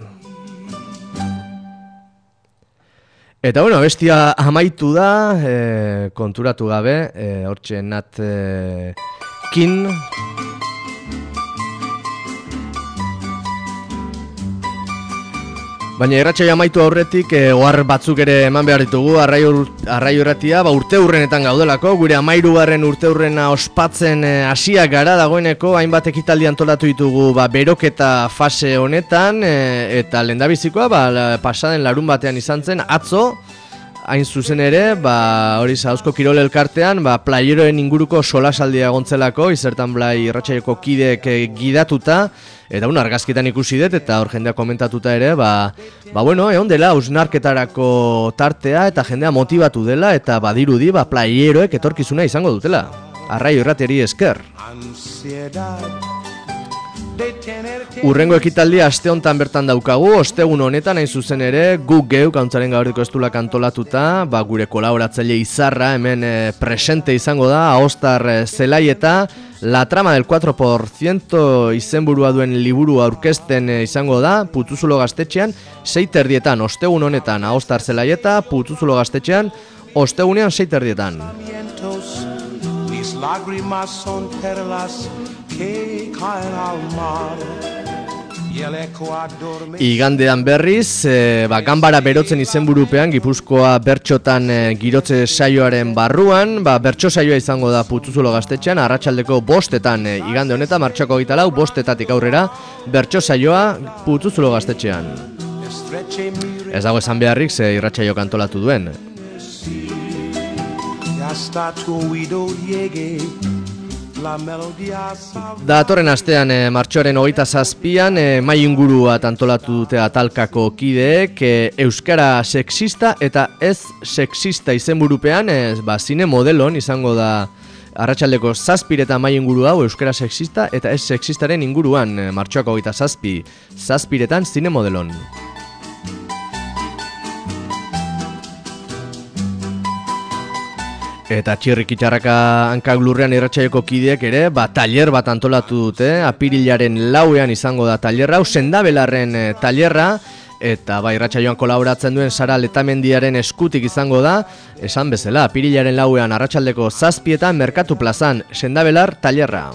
Speaker 1: Eta bueno, bestia amaitu da, e, konturatu gabe, e, hortxe Nat e, King. Baina irratsaio amaitu aurretik e, ohar batzuk ere eman behar ditugu arraio, arraio irratia, ba, urte hurrenetan gaudelako, gure hamairugarren urte hurrena ospatzen hasiak gara dagoeneko, hainbat ekitaldi antolatu ditugu ba, beroketa fase honetan, e, eta lehendabizikoa ba, pasaden larun batean izan zen, atzo, hain zuzen ere, ba, hori Zauzko Kirol Elkartean, ba, playeroen inguruko solasaldia gontzelako, izertan blai irratsaioko kideek e, gidatuta, eta un argazkitan ikusi dut, eta hor jendea komentatuta ere, ba, ba bueno, egon dela hausnarketarako tartea, eta jendea motibatu dela, eta badirudi, ba, playeroek etorkizuna izango dutela. Arraio irratiari esker. Urrengo ekitaldia aste hontan bertan daukagu, ostegun honetan hain zuzen ere, guk geuk hauntzaren gauriko estulak antolatuta, ba, gure kolaboratzaile Izarra hemen e, presente izango da, Ahostar e, Zelaieta, La trama del cuatro por ciento izenburua duen liburu aurkezten e, izango da, Putzuzulo gaztetxean, sei terdietan, ostegun honetan, Ahostar Zelaieta, Putzuzulo gaztetxean, ostegunean sei terdietan. Mis lágrimas son perlas que caen al mar. Igandean berriz, e, ba, Ganbara berotzen izenburupean, Gipuzkoa bertxotan e, girotze saioaren barruan, ba, bertso saioa izango da Putzuzulo gaztetxean, arratsaldeko bostetan, e, igande honetan, martxoko hogeita lau, bostetatik aurrera, bertso saioa Putzuzulo gaztetxean. Ez dago esan beharrik, ze irratsaio kantolatu duen. Datorren astean, e, martxoaren hogeita zazpian, e, mai ingurua antolatu dute atalkako kideek, e, euskara sexista eta ez sexista izenburupean, e, ba, zine modelon izango da arratsaldeko zazpireta mai inguru hau, euskara sexista eta ez sexistaren inguruan, e, martxoako hogeita zazpi, zazpiretan zine modelon. Eta txirrik itxarraka hankak lurrean irratsaioko kideek ere, ba, tailer bat antolatu dute, apirilaren lauean izango da tailerra, hau sendabelarren e, tailerra, eta bai irratsaioan kolaboratzen duen Sara Letamendiaren eskutik izango da, esan bezala, apirilaren lauean arratsaldeko zazpietan Merkatu plazan, Sendabelar tailerra.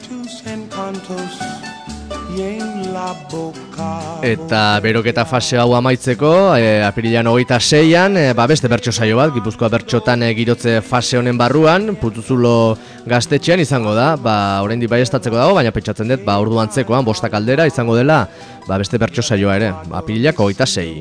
Speaker 1: Eta beroketa fase hau amaitzeko, e, apirilan hogeita seian, e, ba beste bertso saio bat, Gipuzkoa bertxotan e, girotze fase honen barruan, Putuzulo gaztetxean izango da, ba oraindik baieztatzeko dago, baina pentsatzen dut, ba ordu antzekoan, bostak aldera izango dela, ba beste bertso saioa ere, apirilak hogeita sei.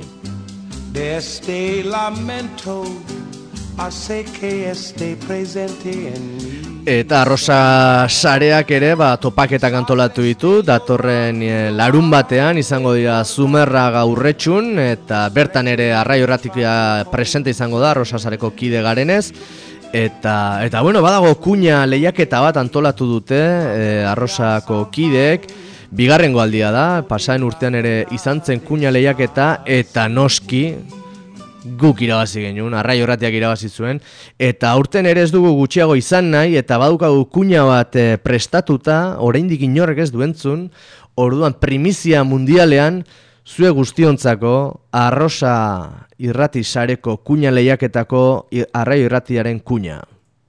Speaker 1: Eta Arrosa sareak ere ba, topaketak antolatu ditu, datorren e, larun batean izango dira Zumerraga Urretxun, eta bertan ere Arraio Irratia presente izango da, Arrosa sareko kide garenez. Eta, eta bueno, badago kuña lehiaketa bat antolatu dute e, Arrosako kideek, bigarrengo aldia da, pasaen urtean ere izan zen kuña lehiaketa, eta noski guk irabazi genuen, Arraio Irratiak irabazi zuen, eta aurten ere ez dugu gutxiago izan nahi, eta badukagu kuña bat e, prestatuta, oraindik inorrek ez duentzun, orduan primizia mundialean, zue guztiontzako Arrosa Irrati sareko kuña lehiaketako Arraio Irratiaren kuña.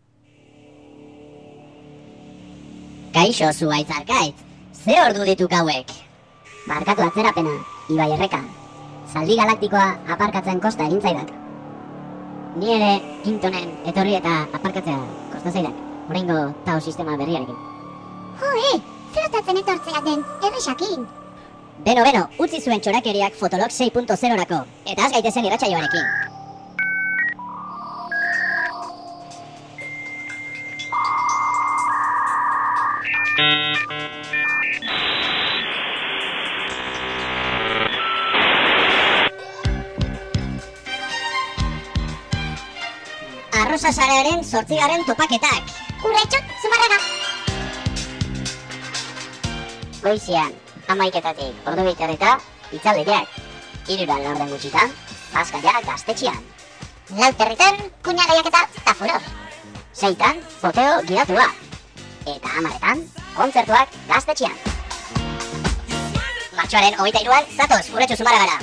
Speaker 11: Kaixo zu aitzarkaitz, ze ordu dituk hauek? Barkatu atzerapena, Ibai Erreka. Zaldi galaktikoa aparkatzen kosta egin zaidak. Ni ere Kintonen etorri eta aparkatzea kosta zaidak. Oraingo tao sistema berriarekin. Jo, e, flotatzen etortzea den, erresakin. Beno, beno, utzi zuen txorakeriak Fotolog sei punto zerorako, eta az gaitezen irratsaioarekin. Arrosa sarearen zortzigaren topaketak. Urretxot, Zumarraga. Goizian, amaiketatik ordu bitarreta, itzaldiak. Iruran laurden gutxitan, Paskaia gaztetxian. Lauterritan, kuña lehiaketa eta furor. Seitan, poteo gidatua. Eta amaretan, kontzertuak gaztetxian. Martxoaren hogeita hiruan, zatoz, Urretxu Zumarragara.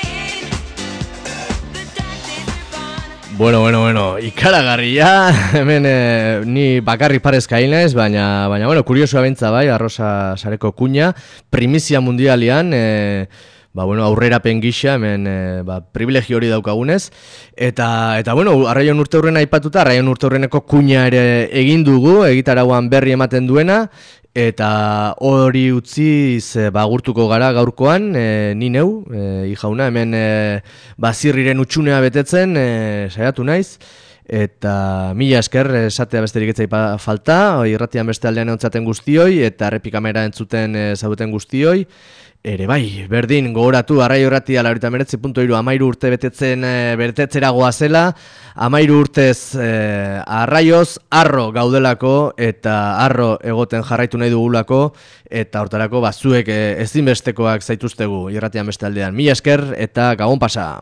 Speaker 1: Bueno, bueno, bueno, ikaragarria, hemen e, ni bakarrik parezka inez, baina, baina, bueno, kuriosoa bentza bai, Arrosa sareko kuña, primizia mundialian, e, ba, bueno, aurrerapen gisa, hemen, e, ba, privilegio hori daukagunez, eta, eta, bueno, Arraion Urteurrena aipatuta, Arraion Urteurreneko kuña ere egin dugu, egitarauan berri ematen duena, eta hori utziz e, ba, agurtuko gara gaurkoan, e, ni neu, e, ijauna, hemen e, bazirriren utxunea betetzen, e, saiatu naiz, eta mila esker esatea besterik etzai falta, irratian beste aldean egontzaten guztioi, eta errepikamera entzuten e, zaudeten guztioi, ere bai, berdin, gogoratu, Arraio Irratia laurogeita hemeretzi puntu hiru amairu urte betetzen e, betetzera goazela, amairu urtez e, arraioz, arro gaudelako eta arro egoten jarraitu nahi dugulako, eta hortarako bazuek e, ezinbestekoak zaituztegu irratian beste aldean. Mila esker eta gabon pasa.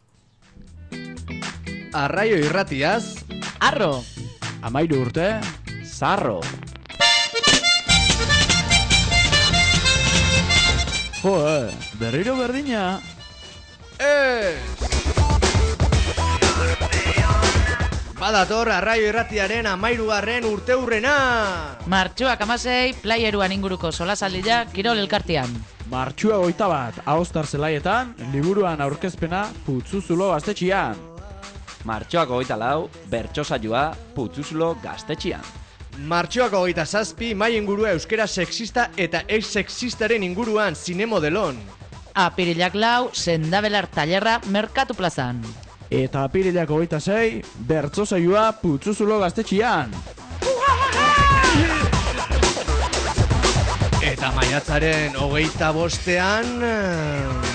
Speaker 1: Arraio Irratiaz,
Speaker 2: arro, amairu urte, zarro. Jo, eh, berriro berdina.
Speaker 1: Ez! Badator Arraio Irratiaren amairugarren urteurrena!
Speaker 12: Martxoak amasei, playeruan inguruko solasaldia Kirol elkartean.
Speaker 2: Martxua goita bat, Aostar zelaietan, liburuan aurkezpena Putzuzulo gaztetxian.
Speaker 13: Martxoak goita lau, bertso saioa Putzuzulo gaztetxian.
Speaker 1: Martxoak hogeita zazpi, mai ingurua euskera sexista eta ex-sexistaren inguruan zinemodelon.
Speaker 12: Apirilak lau, Sendabelar tailerra Merkatu plazan.
Speaker 2: Eta apirilak hogeita sei, bertso saioa Putzuzulo gaztetxian.
Speaker 1: Eta maiatzaren hogeita bostean...